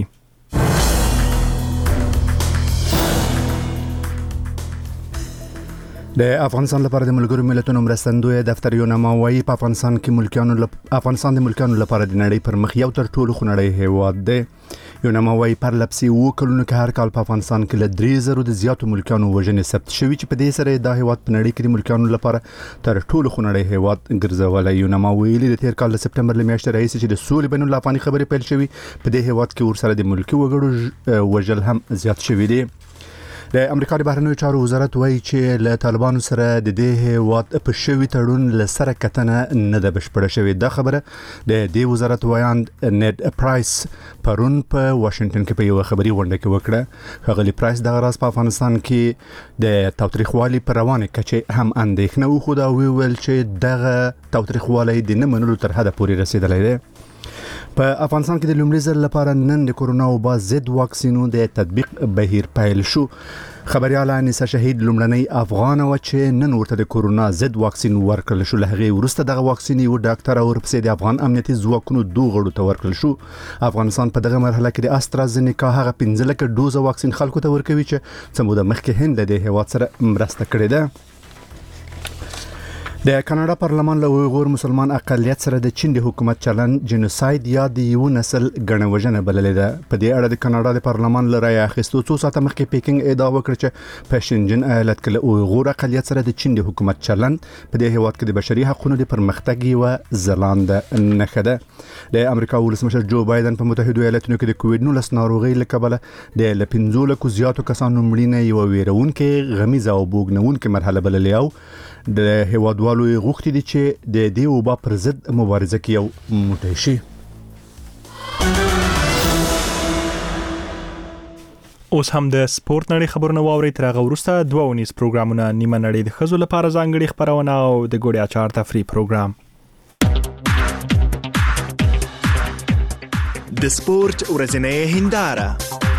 د افغانستان لپاره د ملګرو ملتونو مرستندوی دفتر یو نامه وايي په افغانستان کې ملکیانو لپ... افغانستان د ملکیانو لپاره د نړۍ پر مخ یو تر ټولو خنړی هیواد دی یو نامه وايي پر لپسي وو کلونو کې هر کال په افغانستان کې ل درې زره د زیاتو ملکیانو وژنې ثبت شوي چې په دې سره د هیواد په نړۍ کې د ملکیانو لپاره تر ټولو خنړی هیواد ګرځولای یو نامه ویلي د تیر کال د سپټمبر ل میاشتې راهیسې چې د سولې بین الافغاني خبرې پیل شوي په دې هیواد کې ورسره د ملکی وګړو وژل هم زیات شوي دي د امریکا د بهرنیو چارو وزارت وایي چې له طالبانو سره د دې هیواد په شوي تړون له سره کتنه نه ده بشپړه شوې دا خبره د دې وزارت وایاند نیډ پرایس پرون په واشنگټن کې په یو خبري غونډه کې وکړه ښاغلي پرایس دغه راز په افغانستان کې د تاوتریخوالي پر روانه کچې هم اندېښنه وښوده او ویل چې دغه تاوتریخوالي د نه منلو تر حده پورې رسیدلی دی په افغانستان کې د لومړي ځل لپاره نن د کورونا وبا ضد واکسینو د تطبیق بهیر پیل شو خبرياله انیسه شهید لومړنۍ افغان و چې نن ورته د کورونا ضد واکسین ورکړل شو له هغه ورسته دغه واکسین یو ډاکټر او ورپسې د افغان امنیتي ځواکونو دوه غړو ته ورکړل شو افغانستان په دغه مرحله کې د استرازینیکا هغه پنځه لکه ډوز واکسین خلکو ته ورکوي چې څومره مخکې هند د هیواد سره مرسته کړې ده د کاناډا پارلمان له اویغور مسلمان اقلیت سره د چین د حکومت چلن جنوساید یا د یو نسل غنوژنه بللې ده په دې اړه د کاناډا د پارلمان لرای اخیستو څو ساعته مخکې پیکینګ ادعا وکړه چې په شینجن ایالت کې له اویغور اقلیت سره د چین د حکومت چلن په دې هیواد کې د بشري حقوقو د پرمختګ یو ځلانده نښه ده د امریکا ولسمشر جو بایدن په متحده ایالاتونو کې د کووډ نولس ناروغي له کبله د لپنځو لکو زیاتو کسانو مړینه یو ویرونکې غمیزه او بوګنونکې مرحله بللې او د هیوادوالو غوښتي دي چې د دې وبا پر ضد مبارزه کې یو موټی شي اوس هم د سپورت نړۍ خبرونه واوري تر هغه وروسته دوه ونیس پروګرامونه نیمه نړۍ د ښځو لپاره ځانګړي خبرونه او د ګوړیا چار تفریح پروګرام د سپورت ورځنۍ هنداره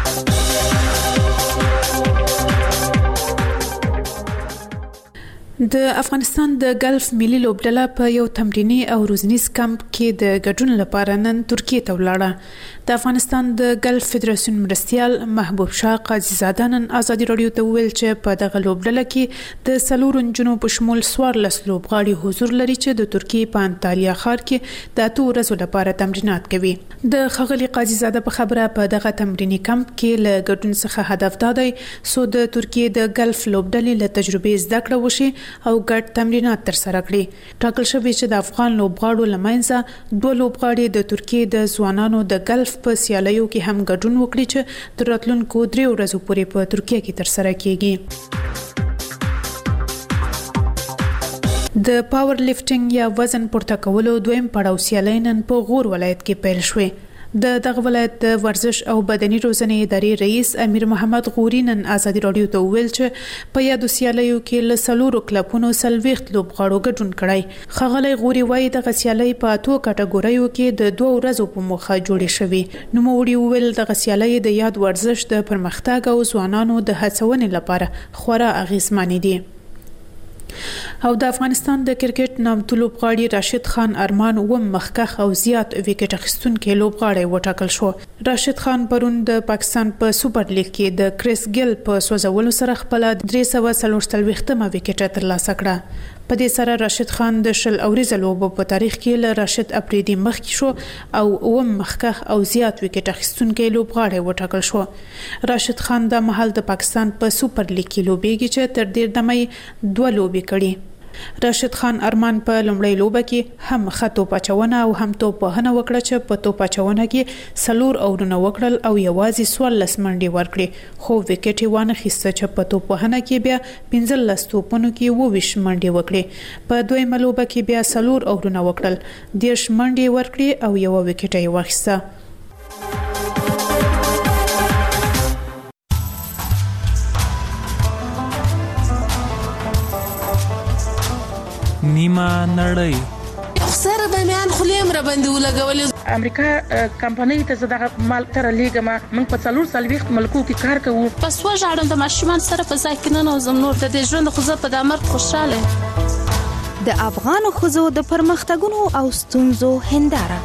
د افغانستان د ګلف ملي لوبډله په یو تمرینی او روزنیز کمپ کې د ګډون لپاره نن ترکیه ته ولاړه د افغانستان د ګلف فدراسیون مرستيال محبوب شاه قاضي زاده نن ازادي رادیو ته ویل چې په دغه لوبډله کې د سلور انجنونو په شمول سوار لس لوبغاړي حضور لري چې د ترکیه په انټالیا ښار کې د اتو ورځو لپاره تمرینات کوي د خغلی قاضي زاده په خبره په دغه تمرینی کمپ کې له ګډون څخه هدف دا دی سو د ترکیه د ګلف لوبډلې له تجربې زده کړه وشي او ګډ تمرینات تر سره کړي ټاکل شوی چې د افغان لوبغاړو لمنځه دوه لوبغاړي د ترکیه د ځوانانو د ګلف په سیالیو کې هم ګډون وکړي چې تر راتلونکو درې ورځې پورې په ترکیه کې تر سره کیږي د پاور لifting یا وزن پورته کولو دویم پړاو سیالي نن په غور ولایت کې پیل شوه د دغه ولایت د ورزش او بدني روزنې ادارې رئیس امیر محمد غوري نن ازادي رادیو ته ویل چې په یادو سیالیو کې له سلورو کلبونو سلويخت لوبغاړو ګډون کړی خغلی غوري وایي د غسیالۍ په اتو کټګوریو کې د دوه ورځو په موخه جوړې شوې نو موړي ویل د غسیالۍ د یاد ورزش د پرمختګ او ځوانانو د هڅونې لپاره خورا اغیزمن دي او د افغانستان د کرکټ نامتو لوبغاړي راشد خان ارمان و مخکخ او زیات وکټ اخیستونکو لوبغاړي وټاکل شو راشد خان پرون د پاکستان په سوپر لیګ کې د کریس ګیل په سوځولو سره خپل درې سوه څلور څلوېښتمه وکټ ترلاسه کړه. په دې سره راشد خان د شل اوریزه لوبو په تاریخ کې له راشد افریدي مخکې شو او اوم مخکخ او زیات وکټ اخیستونکی لوبغاړی وټاکل شو. راشد خان د مهال د پاکستان په سوپر لیګ کې لوبېږي چې تر ډېر دمه دوه لوبې کړي. راشد خان ارمان په لومړۍ لوبه کې هم خطو پچونه او هم توپ وهنه وکړه چې په توپ پچونه کې سلور اورونه وکړل او یوازې څوارلس منډې ورکړې خو وکټ یې وانه خیسته چې په توپ وهنه کې بیا پنځلس توپونو کې اووه ویشت منډې وکړې. په دویمه لوبه کې بیا سلور اورونه وکړل دېرش منډې ورکړې او یوه وکټ یې واخیسته. نیمه نړۍ سره به میان خلیم را باندې ولګولې. امریکا کمپنۍ ته زده مال تر لیګه ما موږ په څلور څلوېښت ملکو کې کار کوو. پس وژاړم د ماشومان سره په ځای کې نه نوزم نور د دې ژوند خو زه په د مرګ خوشاله. د افغانو ښځو د پرمختګونو او ستونزو هنداره.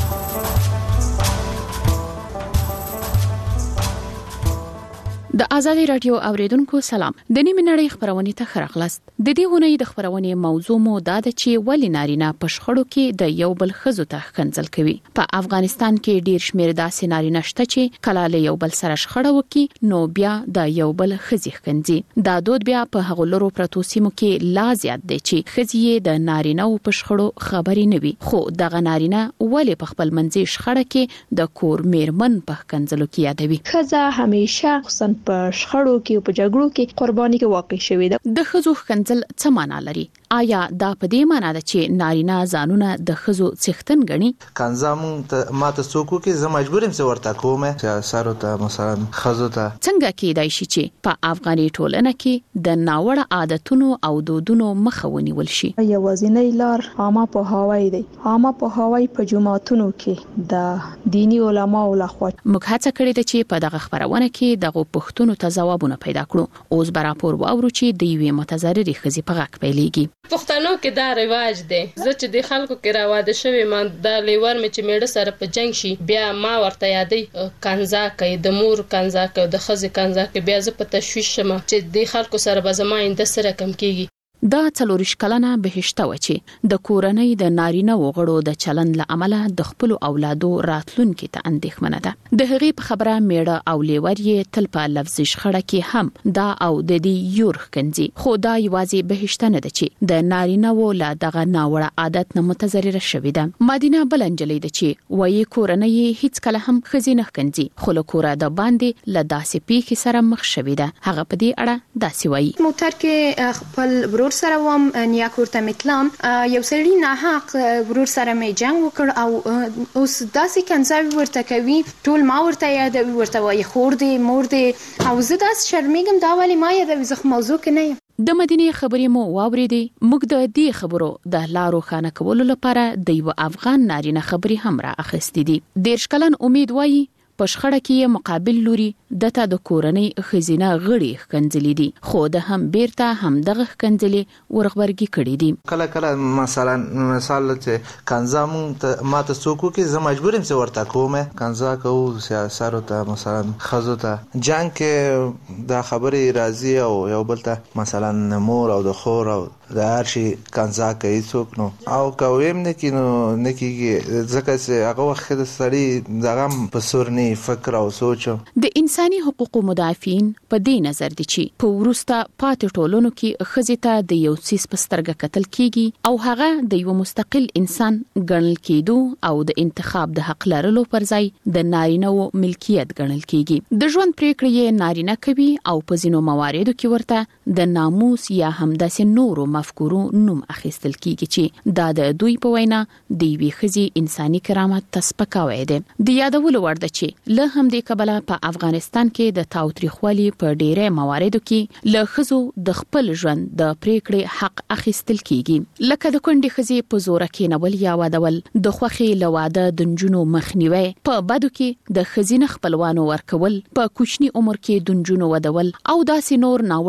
د ازادي رادیو اوریدونکو سلام. د نیمه نړۍ خبرونه ته خراغلاست. د دې غونې د خبرونه موضوع مو دا ده چې ولې نارینه په شخړو کې د یو بل ښځو ته ښکنځل کوي. په افغانستان کې ډیر شمیر داسې نارینه شته چې کله له یو بل سره شخړه وکړي نو بیا د یو بل ښځې ښکنځي. دا دود بیا په هغو لرو پرتو سیمو کې لا زیات دی چې ښځې د نارینه او په شخړو خبرې نه وي. خو دغه نارینه ولې په خپل منځي شخړه کې د کور میرمن په ښکنځلو کې یادوي. ښځه همیشه خصوصا په شخړو کې او په جګړو کې قرباني کې واقع شوې ده. د ښځو ښکنځل څه معنا لري؟ آیا دا په دې معنا ده چې نارینه ځانونه د ښځو څښتن ګڼي؟ کنځم ته ماته څوک کې زه مجبور یم چې ورته کوم چې سارو ته مثلا ښځو ته څنګه کېدای شي چې په افغاني ټولنه کې د ناوړه عادتونو او دودونو مخه ونیول شي؟ یوازینۍ لار عامه پوهاوی دی. عامه پوهاوی په جماعتونو کې د دینی علماو لخوا موږ هڅه کړې ده چې په دغه خبرونه کې دغه پوښتنو ته ځوابونه پیدا کړو. اوس به راپور واورو چې د یوې متضررې ښځې په غږ پیلېږي. پښتنو کې دا رواج دی. زه چې د خلکو کې راواده شوی ما د لیور مې چې میړه سره په جنگ شي بیا ما ورته یادې کنځا کوي د مور کنځا کوي د ښځې کنځا کوي بیا زه په تشویش شم چې د خلکو سره به زما آینده سره کم کیږي. دا څلوریش کلنه بهشته و چې د کورنۍ د نارینه وغړو د چلند له امله د خپل اولادو راتلونکي ته اندېښمنه ده. د هغې په خبره میړه او لیور یې تل په لفظي شخړه کې هم دا او د دې یور ښکنځي. خو دا یوازې بهشته نه ده چې د نارینه و له دغه ناوړه عادت نه متضرره شوې ده. مدینه بل نجلۍ ده چې وایي کورنۍ هیڅ کله هم ښځې نه ښکنځي خو له کوره د باندې له داسې پیښې سره مخ شوې ده. هغه په دې اړه داسې وایي. موټر کې خپل ورور سره وم نیا کورته متلام یو سړی نه حق ورور سره مې جنگ وکړ او اوس داسې کنځاوي ورته کوي ټول ما ورته یادوي ورته وایي خور دې مور دې او زه داس شرمېږم دا ولې ما یادوي زه موضوع کې نه یم. د مدینې خبرې مو واورېدې. موږ د دې خبرو د لارو خانه کولو لپاره د یو افغان نارینه خبرې هم را اخیستې دي. دېرش کلن امید وایي په شخړه کې مقابل لوري دته د کورنۍ ښځینه غړي ښکنځلې دي خو د هم بیرته هم دغه ښکنځلې ورغبرګي کړې دي. کله کله مثلا مثال چې کنځم ته ماته څوک کې زه مجبور یم چې ورته کوم کنځا کوو سیاسارو ته مثلا ښځو ته جنگ کې دا خبرې راځي او یو بل ته مثلا مور او د خور او د هر شي کنځا کوي څوک نو او کویم نه کینو نه کیږي ځکه چې هغه وخت د سړی دغه په سورني فکر او سوچ. د انساني حقوقو مدافعین په دې نظر دي چې په وروسته پاتې ټولنو کې ښځې ته د یو څیز په سترګه کتل کیږي او هغه د یو مستقل انسان ګڼل کېدو او د انتخاب د حق لرلو پر ځای د نارینه و ملکیت ګڼل کیږي. د ژوند پریکړې یې نارینه کوي او په ځینو مواردو کې ورته د ناموس یا همداسې نورو مفکورو نوم اخیستل کیږي چې دا د دوی په وینا د یوې ښځې انساني کرامت ته سپکاوی دی. د یادولو وړ ده چې له همدې کبله په افغانستان کې د تاوتریخوالي په ډېرې مواردو کې له ښځو د خپل ژوند د پریکړې حق اخیستل کیږي لکه د کونډې ښځې په زوره کېنول یا وادول د خوښې له واده د نجونو مخنیوی په بدو کې د ښځینه خپلوانو ورکول په کوچني عمر کې د نجونو ودول او داسې نور ناوړه دودونه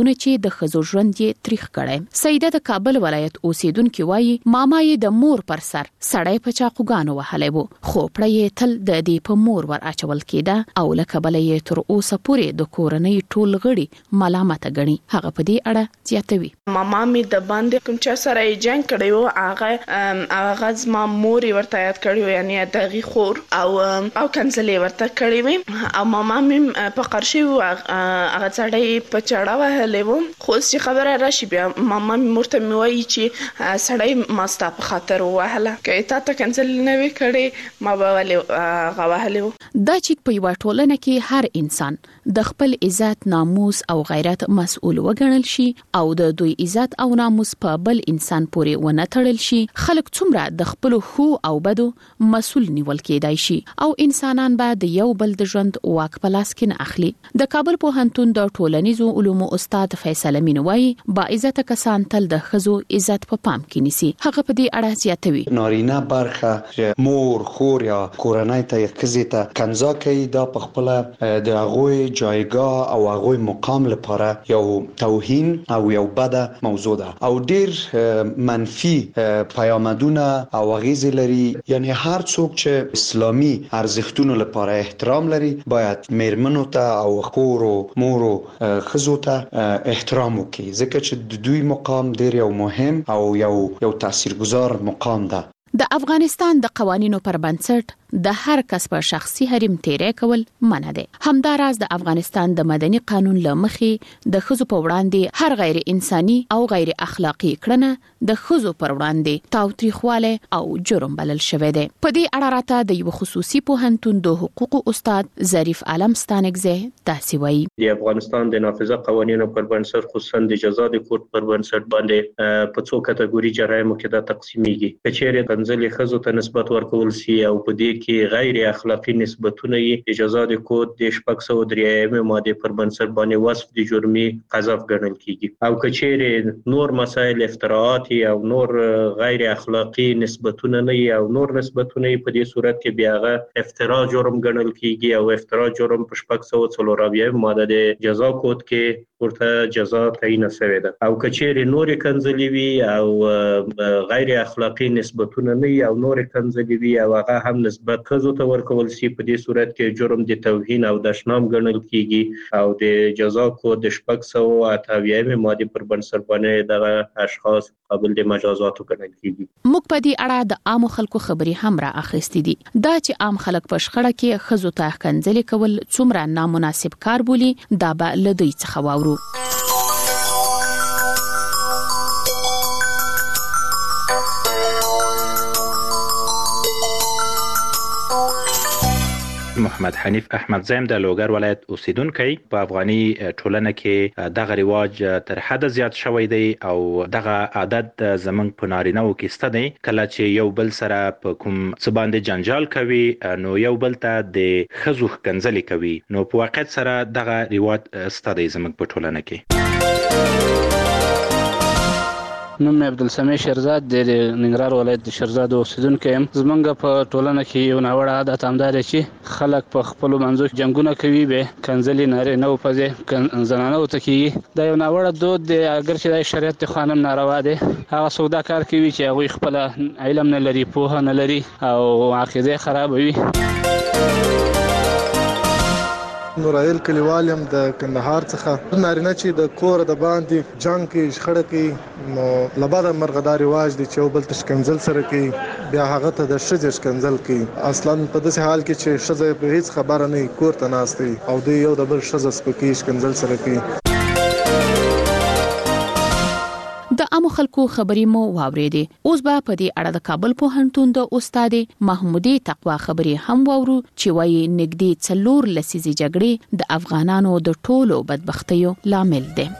دودونه چې د خزو ژوند یې تاریخ کړي. سیده د کابل ولایت اوسیدونکو وایي ماما یې د مور پر سر سړی په چاقوګانو وهلی وو، خو پړې تل د دې په مور ور اچول کېده او لکه بل یې تر اوسه پورې د کورنۍ ټول غړي ملامت غني. هغه په دې اړه زیاتوي. ماما می د باندې کوم چې سره یې جنگ کړی وو، هغه هغه زما مور ورته یاد کړی، یعنی دغه خور او او کنځلې ورته کړی وي او ماما می په قرشي وو، هغه سړی په چاړه وهلی وو. خو چې خبره راشي بیا ماما می مرته می وایي چې سړی ماستا په خاطر وهله، که تا ته کنځل نه وی کړی ما به ولې غوهلی وو. دا چې په یو ټولنه کې هر انسان د خپل عزت، ناموس او غیرت مسؤل وګڼل شي او د دوی عزت او ناموس په بل انسان پورې ونه تړل شي، خلک څومره د خپل خو او بدو مسؤل نیول کېدای شي او انسانان به د یو بل د ژوند واک په لاس کې نه اخلي. د کابل پوهنتون د ټولنیزو علومو استاد فیصل امین وایي با عزت کسان تل د خزو عزت په پام کې نیسي. هغه په دې اړه زیاتوي. نارینه برخه مور، خور یا کورنۍ ته خزې ته کنځا کوي، دا په خپل د هغوی جایګاه او هغوی مقام لپاره یو توهین او یو بده موضوع ده او ډیر منفي پیامدونه او اغیزې لري. یعنی هر څوک چې اسلامي ارزښتونو لپاره احترام لري باید میرمنو ته او خور او مور او خزو ته احترام وکړي، ځکه چې د دوی مقام ډیر یو مهم او یو یو تاثیرگذار مقام ده. د افغانستان د قوانینو پر بنسټ د هر کس په شخصي حریم تیرې کول منع دي. همداراز د افغانستان د مدني قانون لمخې د خزو په وړاندې هر غیر انساني او غیر اخلاقی کړنه د خزو پر وړاندې تاوتریخواله او جرم بلل شوی دی. په دې اړه راته د یو خصوصي پوهنتون د حقوقو استاد ظریف عالم ستانکزه تاسو وایي د افغانستان د نافذه قوانینو پر بنسټ خصوصا د جزا د کوډ پر بنسټ باندې په څو کټګوري جرایمو کې دا تقسیمیږي. کچېره کنځلې خزو ته نسبت ورکول سي او په دې کې غیر اخلاقی نسبتونه یې جزا د کوډ د شپږ سوه درېیمې ماده پر بنسټ باندې وصف د جرمي قذف ګڼل کیږي. او کچېره نور مسایل افتراءات او نور غیر اخلاقی نسبتونه نه او نور نسبتونه په دې صورت کې بیا غ افترا جرم ګڼل کیږي او افترا جرم په شپږ سوه څلور اویایم ماده د جزا کوډ کې ورته جزا تعیین شوې ده. او کچېره نور کنځلې وي او غیر اخلاقی نسبتونه نه او نور کنځلې وي او هغه هم نسبت خزو ته ورکول سي، په دې صورت کې جرم د توهین او د شنام ګڼل کیږي او د جزا کوډ د شپږ سوه اته اویایم ماده پر بنسټ باندې دغه اشخاص قابل د مجازاتو ګڼل کیږي. موږ په دې اړه د عام خلکو خبري هم را اخیستې دي. دا چې عام خلک په شخړه کې خزو ته کنځلې کول څومره نامناسب کار بولي دا به له دوی څخه واورو. محمد حنیف احمد زیم د لوګر ولایت اوسیدونکی په افغاني ټولنه کې دغه رواج تر حد زیات شوی دی او دغه عادت زمنګ په نارینه‌و کې ست دی. کله چې یو بل سره په کوم څه باندې جنجال کوي نو یو بل ته د خزو کنځلې کوي، نو په واقعیت سره دغه رواج ست دی زمنګ په ټولنه کې. نوم مې عبدالسمیع شیرزاد د ننګرهار ولایت د شیرزاد اوسیدونکی یم. زمونږ په ټولنه کې یو ناوړه عادت همدا دی چې خلک په خپلو منځو کې جنګونه کوي، بیا کنځلې نارینه‌و په ځای زنانهو ته کېږي. دا یو ناوړه دود دی، اگر چې دا شریعت د خانم ناروا دی. هغه څوک دا کار کوي چې هغوی خپله علم نه لري، پوهه نه لري او عقیده خرابوي. نورایل کلیوال یم د کندهار څخه. نارینه چې د کور د باندې جنګ کې شخړه کوي نو لباده مرغه دا رواج دی چې یو بل ته شکنځل سره کوي، بیا هغه ته د ښځې شکنځل کوي. اصلا په داسې حال کې چې ښځه په هیڅ خبره نه کور ته ناست وي او دوی یو د بل ښځه سپکوي، شکنځل سره کوي. د عامو خلکو خبرې مو واورېدې. اوس به په دې اړه د کابل پوهنتون د استاد محمودي تقوا خبرې هم واورو چې وايي نږدې څلور لسیزې جګړې د افغانانو د ټولو بدبختیو لامل دي.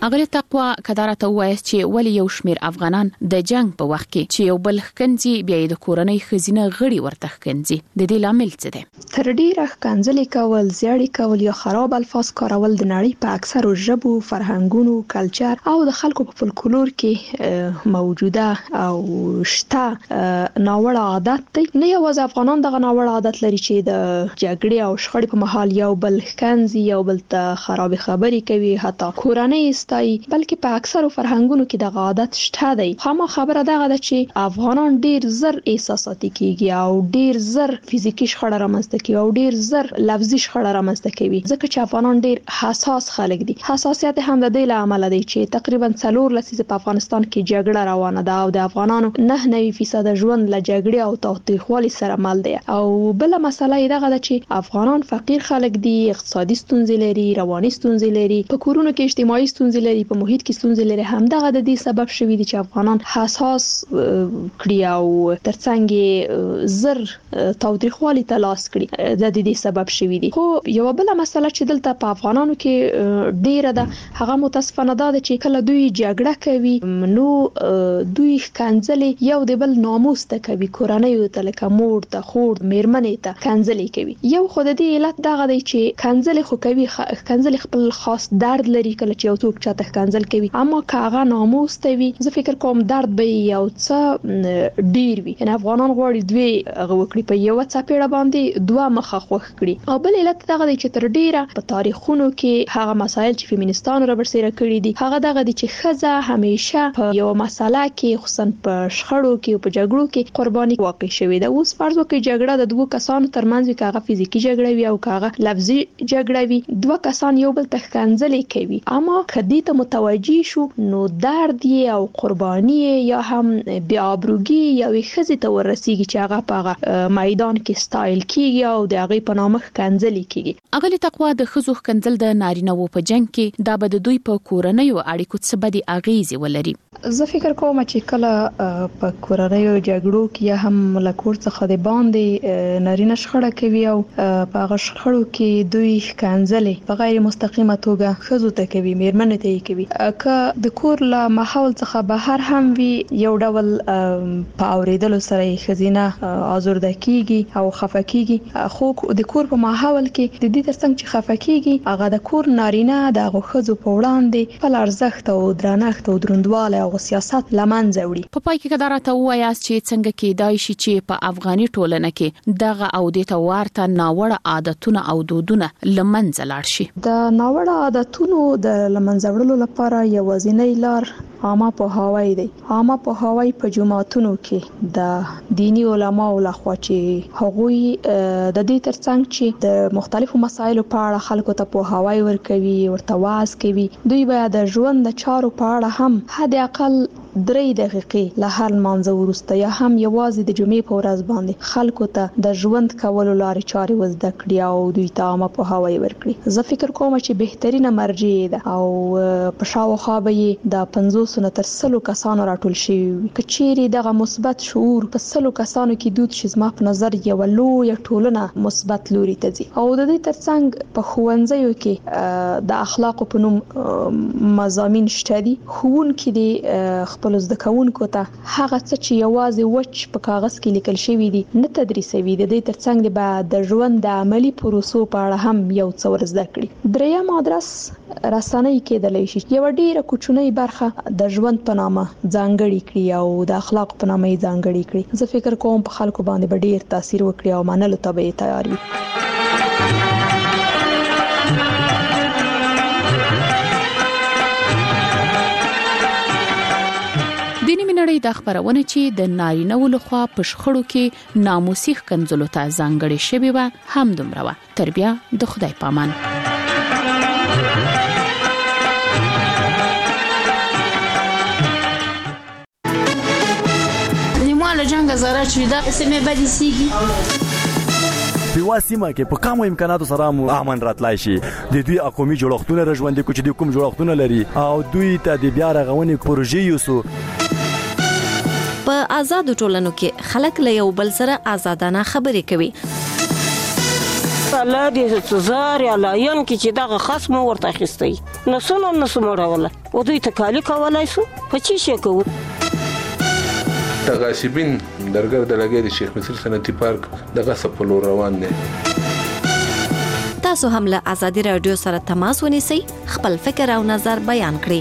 اغلی تقوا کدارته وایي چې ولی یو شمیر افغانان د جنگ په وخت کې چې یو بل ښکنځي بیا د کورنۍ خزینه غړي ورته ښکنځي د دې لامل څه دی؟ تر ډیره ښکنځلې کول، زیاړې کول یا خراب الفاظ کارول د نړۍ په اکثرو ژبو، فرهنګونو، کلچر او د خلکو په فولکلور کې موجوده او شته ناوړه عادت دی. نه یوازې افغانان دغه ناوړه عادت لري چې د جګړې او شخړې په مهال یو بل ښکنځي، یو بل ته خراب خبرې کوي، حتی کورنۍ استایي، بلکې په اکثرو فرهنګونو کې دغه عادت شته دی. خامہ خبره دغه ده چې افغانان ډیر زر احساساتي کیږي او ډیر زر فزیکی شخړه رامنځته کوي او ډیر زر لفظي شخړه رامنځته کوي، ځکه چې افغانان ډیر حساس خلک دي. حساسیت هم د دې له امله دی چې تقریبا څلور لسیزه په افغانستان کې جګړه روانه ده او د افغانانو نه نوي فیصد ژوند له جګړې او تاوتریخوالي سره مل دی. او بل مسله یې دغه ده چې افغانان فقیر خلک دي، اقتصادي ستونزې لري، رواني ستونزې لري، په کورونو کې اجتماعي ستونزې لري، په محیط کې ستونزې لري. هم دغه د دې سبب شوی دی چې افغانان حساس کړي او ترڅنګ زر تاوتریخوالي ته لاس کړي، د دې سبب شوی دی. خو یو بل مسله چې دلته په افغانانو کې ډیره ده هغه متاسفانه ده چې کله دوی جګړه کوي نو دوی ښکنځلې یو د بل ناموس ته کوي، کورنۍ ته لکه مور ته، خور، میرمنې ته ښکنځلې کوي. یو خو د دې علت دغه دی چې ښکنځلې خو کوي، ښکنځلې خپل خاص درد لري کله چې یو څوک چاته ښکنځل کوي، اما که هغه ناموس ته وي زه فکر کوم درد به یو څه ډیر وي. یعنې افغانان غواړي دوی هغه وکړي، په یوه څپېړه باندې دوه مخه خوښ کړي. او بل علت دغه دی چې تر ډیره په تاریخونو کې هغه مسایل چې فیمینیستانو رابرسېره کړي دي هغه دغه دي چې ښځه همیشه په یو مسله کې خصوصا په شخړو کې او په جګړو کې قرباني واقع شوې ده. اوس فرض وکړئ جګړه د دوه کسانو ترمنځ وي، که هغه فزیکي جګړه وي او که هغه لفظي جګړه وي، دوه کسان یو بل ته ښکنځلې کوي، اما که دې ته متوجه شو نو درد یې او قرباني یا هم بې آبروګي یوې ښځې ته ورسیږي چې هغه په هغه میدان کې ستایل کیږي او د هغې په نامه ښکنځلې کیږي. اغلی تقوا د ښځو ښکنځل د نارینه‌وو په جنګ کې دا به د دوی په کورنیو اړیکو څه بدې اغیزې ولري؟ زه فکر کوم چې کله په کورنیو جګړو کې یا هم له کور څخه د باندې نارینه شخړه کوي او په هغه شخړو کې دوی ښکنځلې په غیر مستقیمه توګه ښځو ته کوي، میرمنې ته یې کوي، که د کور له ماحول څخه بهر هم وي یو ډول په اورېدلو سره یې ښځینه آزرده کیږي او خفه کیږي. خو د کور په ماحول کې د دې ترڅنګ چې خفه کیږي هغه د کور نارینه د هغو ښځو په وړاندې خپل ارزښت او درنښت او دروندوالی او سیاست له منځه وړي. په پای کې که راته ووایاست چې څنګه کېدای شي چې په افغاني ټولنه کې دغه او دې ته ورته ناوړه عادتونه او دودونه له منځه لاړ شي؟ د ناوړه عادتونو د له منځه وړلو لپاره یوازینۍ لار عامه پوهاوی دی. عامه پوهاوی په جماعتونو کې د دینی علماو لخوا چې هغوی د دې ترڅنګ چې د مختلفو مسایلو په اړه خلکو ته پوهاوی ورکوي، ورته واعظ کوي، دوی باید د ژوند د چارو په اړه هم حد اقل درې دقیقې له هر لمانځه وروسته یا هم یوازې د جمعې په ورځ باندې خلکو ته د ژوند کولو لارې چارې وزده کړي او دوی ته عامه پوهاوی ورکړي. زه فکر کوم چې بهترینه مرجع ده او په شاوخوا به یې د پنځوسو نه تر سلو کسانو راټول شوي وي. که چیرې دغه مثبت شعور په سلو کسانو کې دود شي زما په نظر یوه لویه ټولنه مثبت لوري ته ځي. او د دې ترڅنګ په ښوونځیو کې د اخلاقو په نوم مضامین شته دي. ښوونکي د خپل زده کوونکو ته هغه څه چې یوازې وچ په کاغذ کې لیکل شوي دي نه تدریسوي، د دې ترڅنګ د بعد د ژوند د عملی پروسو په اړه هم یو څه ور زده کړي. دریم ادرس رسنۍ کېدلی شي یو ډیره کوچنۍ برخه د ژوند په نامه ځانګړې کړي او د اخلاق په نامه یې ځانګړې کړي. زه فکر کوم په خلکو باندې به ډیر تاثیر وکړي او منلو ته به یې تیار وي. د نیمې نړۍ د خبرونه چې د نارینه‌و لخوا په شخړو کې ناموسي ښکنځلو ته ځانګړې شوې وه هم دومره وه. تر بیا د خدای پامان. له جنګ زاره چې دا سمې بدې سیږي په واسمه کې په کومو امکاناتو سره مو امن راتلای شي. د دوی اقومي جوړښتونه رژوندې کوي چې د کوم جوړښتونه لري او دوی ته د بیا رغونې پروژې یوسو. په آزادو ټولنو کې خلک له یو بل سره آزادانه خبرې کوي. الله دې تزار یا لاین کې چې دغه خصم ورته اخیستی نو څونه نه سمړوله او دوی ته کالي کولای شو په چی شي کوو تغاسبین درګر د لګې د شیخ مصر صنعتي پارک دغه سپلو روان دي. تاسو هم له آزادي رادیو سره تماس ونیسئ خپل فکر او نظر بیان کړئ.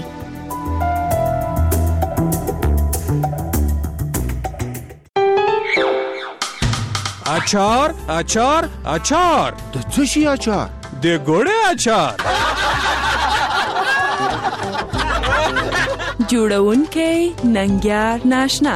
اچار اچار اچار د څه شي اچار؟ د ګوړې اچار. جوړونکی ننګیار ناشنا.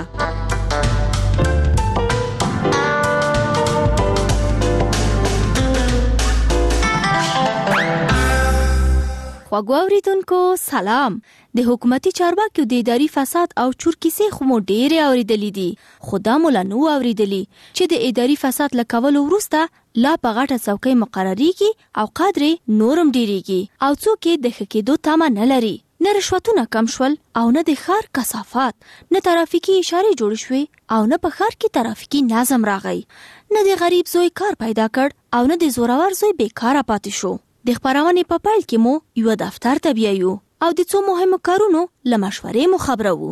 خواږه اوریدونکو سلام. د حکومتي چارواکو د اداري فساد او چور کیسې خو مو ډېرې اورېدلې دي خو دا مو لا نو اورېدلي چې د اداري فساد له کولو وروسته لا په غټه څوکۍ مقرریږي او قدرې نورم ډېرېږي او څوک یې د ښه کېدو تمه نه لري. نه رشوتونه کم شول او نه د ښار کثافات، نه ترافیکي اشارې جوړې شوې او نه په ښار کې ترافیکي نظم راغی، نه د غریب زوی کار پیدا کړ او نه د زورور زوی بیکاره پاتې شو. د خبرونې په پیل کې مو یو دفتر ته بیایو او د څو مهمو کارونو له مشورې مو خبرو.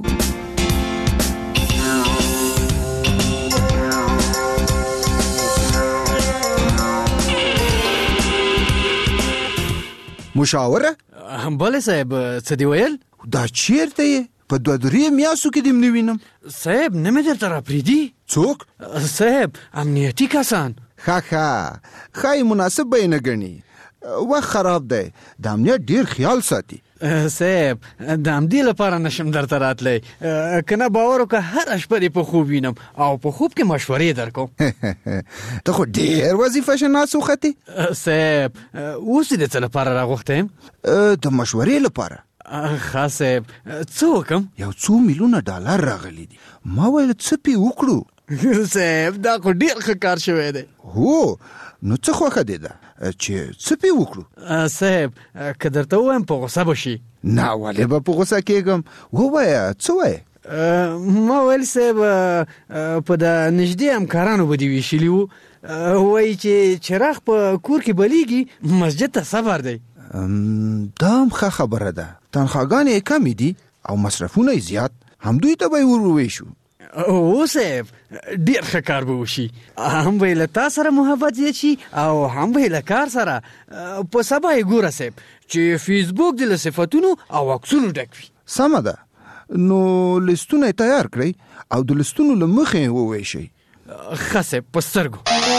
مشاوره؟ بله صاحب څه دی ویل؟ دا چیرته یې؟ په دوه درې میاشتو کې دې نه وینم. صاحب نه مې درته راپرېږدي. څوک؟ صاحب امنیتي کسان. ښه ښه ښایي مناسب به یې نه ګڼي. وخت خراب دی، د امنیت ډیر خیال ساتي. صاحب د همدې لپاره نشم درته راتلی که نه باور وکړه هره شپه دې په خوب وینم او په خوب کې مشورې درکوم. ته خو ډېر وظیفه شناس وختې. صاحب اوس دې څه لپاره راغوښتی یم؟ د مشورې لپاره. ښه صاحب څه وکړم؟ یو څو میلیونه ډالر راغلي دي، ما ویل څه پې وکړو. صاحب دا خو ډېر ښه کار شوی دی. هو نو څه خوښه دی ده چې څه پې وکړو؟ صاحب که درته ووایم په غوسه به شي. نه ولې به په غوسه کېږم، ووایه څه وایې؟ ما ویل صاحب په د نږدې همکارانو به دې ویشلي وو، وایي چې چراغ په کور کې بلیږي مسجد ته صبر دی. دا هم ښه خبره ده، تنخواګانې یې کمې دي او مصرفونه یې زیات، همدوی ته به یې ور وویشو. او صاحب ډیر ښه کار به وشي، هم به یې له تا سره محبت زیات شي او هم به یې له کار سره. په سبا یې ګوره صاحب چې فیسبوک دې له صفتونو او عکسونو ډک وي. سمه ده، نو لیستونه یې تیار کړئ او د لیستونو له مخې یې وویشئ. ښه صاحب په سترګو.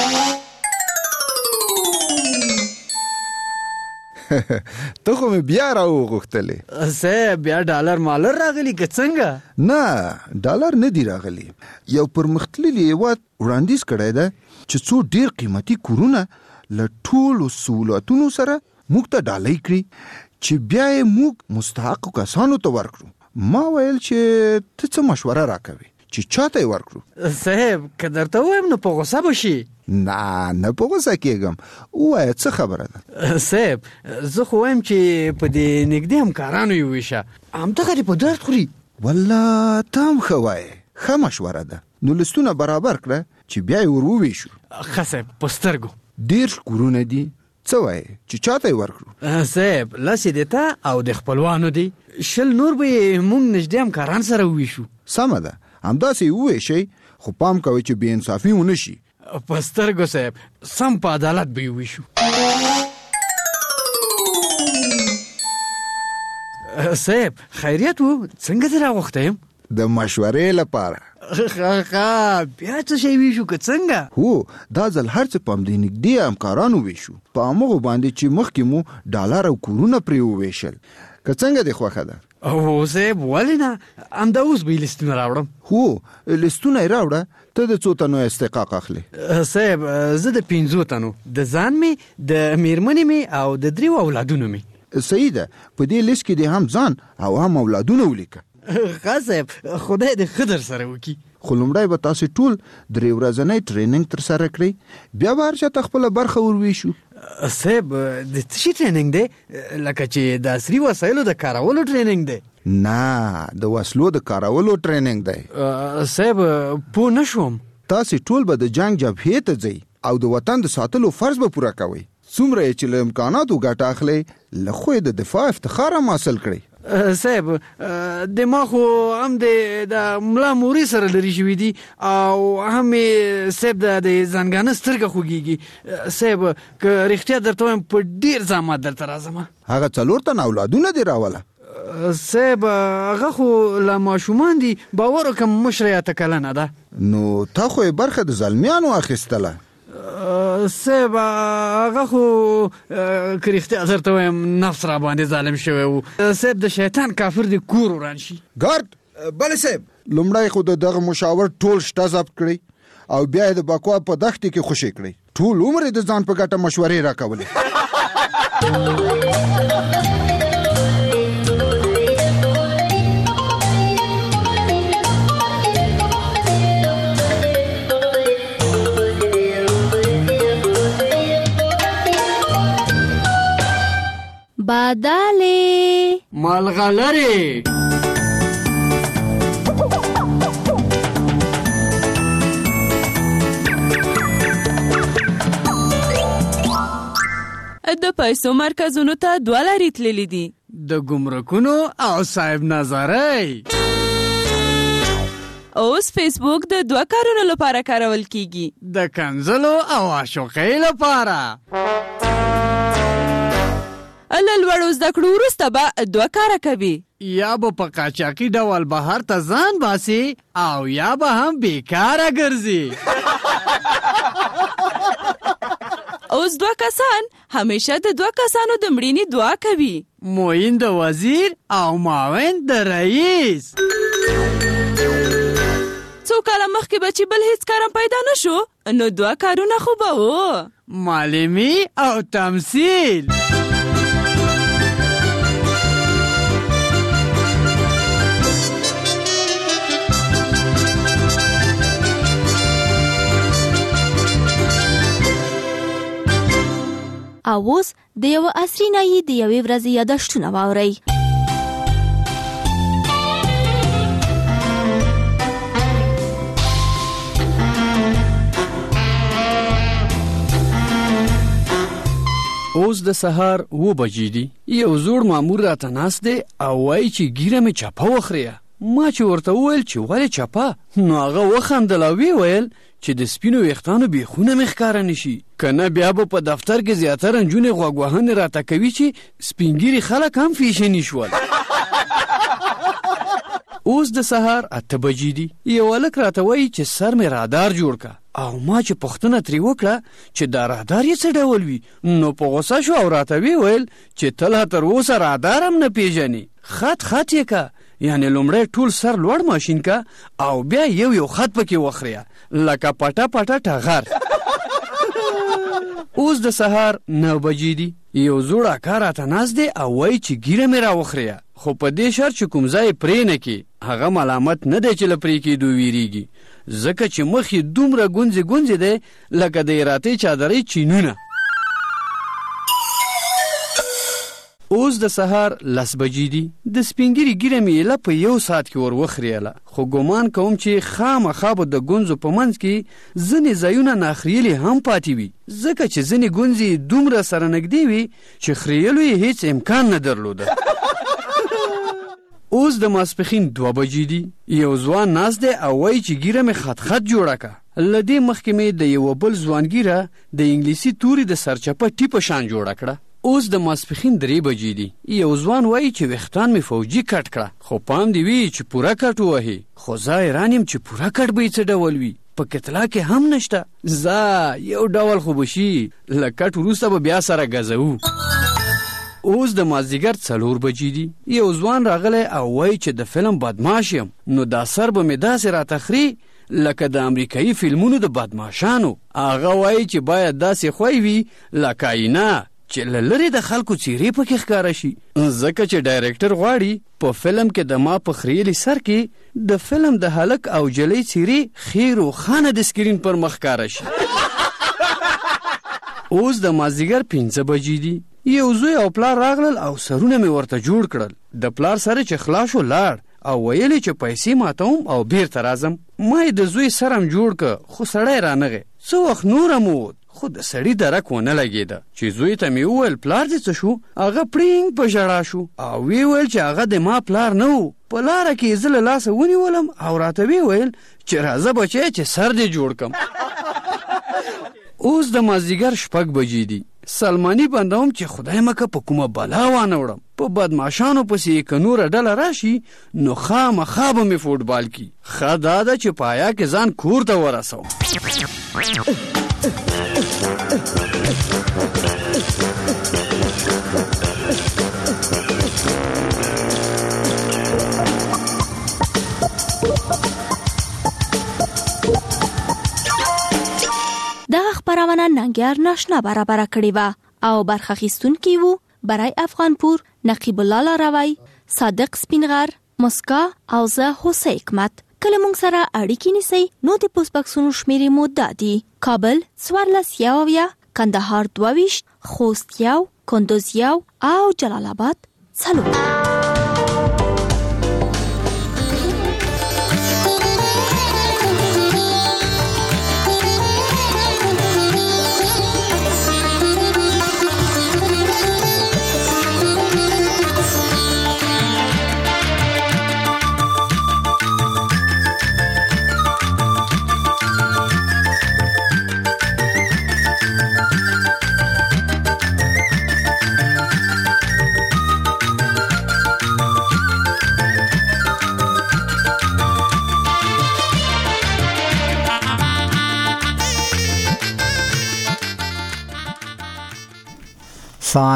ته خو مې بیا راوغوښتلې. صاحب بیا ډالر مالر راغلی که څنګه؟ نه ډالر نه دی راغلی، یو پرمختللي هېواد وړاندیز کړی ده چې څو ډېر قیمتي کورونه له ټولو سهولتونو سره موږ ته ډالۍ کړي چې بیا یې موږ مستحقو کسانو ته ورکړو. ما ویل چې ته څه مشوره راکوې چې چاته یې ورکړو؟ صاحب که درته ووایم نو په غوسه به شي. نه نه په غوسه کېږم، ووایه څه خبره ده؟ صاحب زه خو وایم چې په دې نږدې همکارانو یې وویشه، همدغه دې په درد خوري. والله ته هم ښه وایې، ښه مشوره ده. نو لیستونه برابر کړه چې بیا یې ور وویشو. ښه صاحب په سترګو. ډېر کورونه دي، څه وایې چې چاته یې ورکړو؟ صاحب لس یې د تا او د خپلوانو دي، شل نور به یې موږ نږدې همکاران سره وویشو. سمه ده، همداسې یې وویشئ، خو پام کوئ چې بې انصافي ونه شي. په سترګو صاحب سم په عدالت به یې وویشو. صاحب خیریت و، څنګه دې راغوښتی یم؟ د مشورې لپاره. ښه بیا څه شی ویشو که څنګه؟ هو دا ځل هر څه په همدې نږدې همکارانو ویشو، په همغو باندې چې مخکې مو ډالر او کورونه پرې وویشل. که څنګه دې خوښه ده؟ هو صاحب ولې نه، همدا اوس به یې لیستونه راوړم. هو لیستونه یې راوړه. ته د څو تنو استحقاق اخلي؟ صاحب زه د پنځو تنو، د ځان مې، د میرمنې مې او د دریو اولادونو مې. صحیح ده، په دې لیست کې دې هم ځان او هم اولادونه ولیکه. ښه صاحب خدای دې ښه در سره وکړي. خو لومړی به تاسې ټول درې ورځنی ټریننګ ترسره کړئ، بیا به هر چاته خپله برخه ور ویشو. صاحب د څه شي ټریننګ دی؟ لکه چې د عصري وسایلو د کارولو ټریننګ دی؟ نه د وسلو د کارولو ټریننګ دی. صاحب پوه نه شوم. تاسې ټول به د جنگ جبهې ته ځئ او د وطن د ساتلو فرض به پوره کوئ. څومره چې له امکاناتو ګټه اخلئ له خو یې د دفاع افتخار هم حاصل کړئ. صاحب د ما خو هم د ملا موري سره لري شوي دي او هم صاحب د زنګانه سترګه خوږیږي. صاحب که رښتیا درته وایم په ډېر زحمت درته راځم. هغه څلور تنه اولادونه دې راوله؟ صاحب هغه خو له ماشومان دي، باور وکړم مشره یې اته کلنه ده. نو تا خو یې برخه د زلمیانو اخیستله. صاحب هغه خو که رښتیا درته وایم نفس را باندې ظالم شوی و. صاحب د شیطان کافر دی کور وران شي. ګارد بله صاحب، لومړی خو د دغه مشاور ټول شته ضبط کړئ او بیا یې د بکوا په دښتې کې خوشې کړئ. ټول عمر یې د ځان په ګټه مشورې راکولې. بادالې ملغلرې د پیسو مرکزونو ته دوه لارې تللي دي، د ګمرکونو او صاحب نظرۍ. اوس فیسبوک د دوه کارونو لپاره کارول کیږي، د کنځلو او عاشقۍ لپاره. له لوړو زده کړو وروسته به دوه کاره کوي، یا به په قاچاقي ډول بهر ته ځان باسي او یا به هم بیکاره ګرځي. اوس دوه کسان همیشه د دوه کسانو د مړینې دعا کوي، معین د وزیر او معاون د رئیس. څو کاله مخکې به چې بل هیڅ کارم پیدا نشو نو دوه کارونه خو به و، معلمي او تمثیل. او اوس د یو عصري نایي د یوې ورځې یادښتونه واورئ. اوس د سهار اوه بجې دي. یو زوړ مامور راته ناست دی او وایي چې ګیره مې چپه وخریه. ما چې ورته وویل چې ولې چپه، نو هغه وخندل او ویې ویل چې د سپینو ویښتانو بیخونه مې ښکاره نشي، که نه بیا به په دفتر کې زیاتره نجونې غوږ وهنې راته کوي چې سپینګیري خلک هم فیشني شول. اوس د سهار اته بجې دي. یو هلک راته وایي چې سر مې رادار جوړ که او ما چې پوښتنه ترې وکړه چې دا رادار یې څه ډول وي، نو په غوسه شو او راته ویې ویل چې ته لا تر اوسه رادار هم نه پیژنې. خط خط یې که، یعنی لومړی ټول سر لوړ ماشین که او بیا یو یو خط پکې وخریه لکه پټه پټه ټغر. اوس د سهار نو بجې دي. یو زوړ اکا راته ناست دی او وایي چې ګیره مې راوخریه، خو په دې شرط چې کوم ځای پرې نه کړي. هغه ملامت نه دی چې له پرې کېدو ویریږي، ځکه چې مخ یې دومره ګونځې ګونځې دی لکه د ایراتۍ چادرۍ چینونه. اوس د سهار لس بجې دي. د سپینګیري ګیره مې ایله په یو ساعت کې ور وخریله، خو ګمان کوم چې خامخا به د ګونځو په منځ کې ځینې ځایونه ناخریلې هم پاتې وي، ځکه چې ځینې ګونځې دومره سره نږدې وي چې خریلو یې هیڅ امکان نه درلوده. اوس د ماسپښین دوه بجې دي. یو ځوان ناست دی او وایي چې ګیره مې خط خط جوړه که. له دې مخکې مې د یوه بل ځوان ګیره د انګلیسي توري د سرچپه ټیپه شان جوړه کړه. اوس د ماسپښین درې بجې دي. یو ځوان وایي چې ویښتان مې فوجي کټ کړه، خو پام دې وي چې پوره کټ ووهي. خو زه حیران یم چې پوره کټ به یې څه ډول وي، په کتلا کې هم نشته. زه یو ډول خو به شي، له کټ وروسته به بیا سره ګزوو. اوس د مازدیګر څلور بجې دي. یو ځوان راغلی او وایي چې د فلم بدماش یم، نو دا سر به مې داسې راته خري لکه د امریکایي فلمونو د بدماشانو. هغه وایي چې باید داسې خوی وي لکه آینه چې له لرې د خلکو څیرې پکې ښکاره شي، ځکه چې ډایرکټر غواړي په فلم کې د ما په خریلي سر کې د فلم د هلک او جلۍ څیرې ښې روښانه د سکرین پر مخ ښکاره شي. اوس د مازدیګر پنځه بجې دي. یو زوی او پلار راغلل او سرونه مې ورته جوړ کړل. د پلار سره چې خلاص شو لاړ او ویلې چې پیسې ماتوم او بیرته راځم. ما یې د زوی سرم جوړ که خو سړی رانغی. څه وخت نوره مو ود خو د سړي درک ونه لګېده چې زوی ته مې وویل پلار دې څه شو؟ هغه پړینګ په ژړا شو او وی ویل چې هغه د ما پلار نه و. په لاره کې زه له لاسه ونیولم او راته وی ویل چې راځه بچی چې سر دې جوړ کم. اوس د مازدیګر شپږ بجې دي. سلماني بندوم چې خدای مکه په کومه بلا وانه وړم. په بدماشانو پسې که نوره ډله راشي نو خامخا به مې فوټبال کی. ښه دا ده چې پایا کې ځان کور ته ورسوم. دغه خپرونه ننګیار ناشنا برابره کړې وه او برخه اخیستونکي وو برای افغانپور نقیب الله لاروی، صادق سپینغر، مسکا او زه هوسه حکمت. کله مونږ سره اړیکې نیسئ نو د پوسټ بکسونو شمیرې مو دا دي: کابل څوارلس یو اویا، کندهار دوه ویشت، خوست یو، کندوز یو او جلال آباد څلور.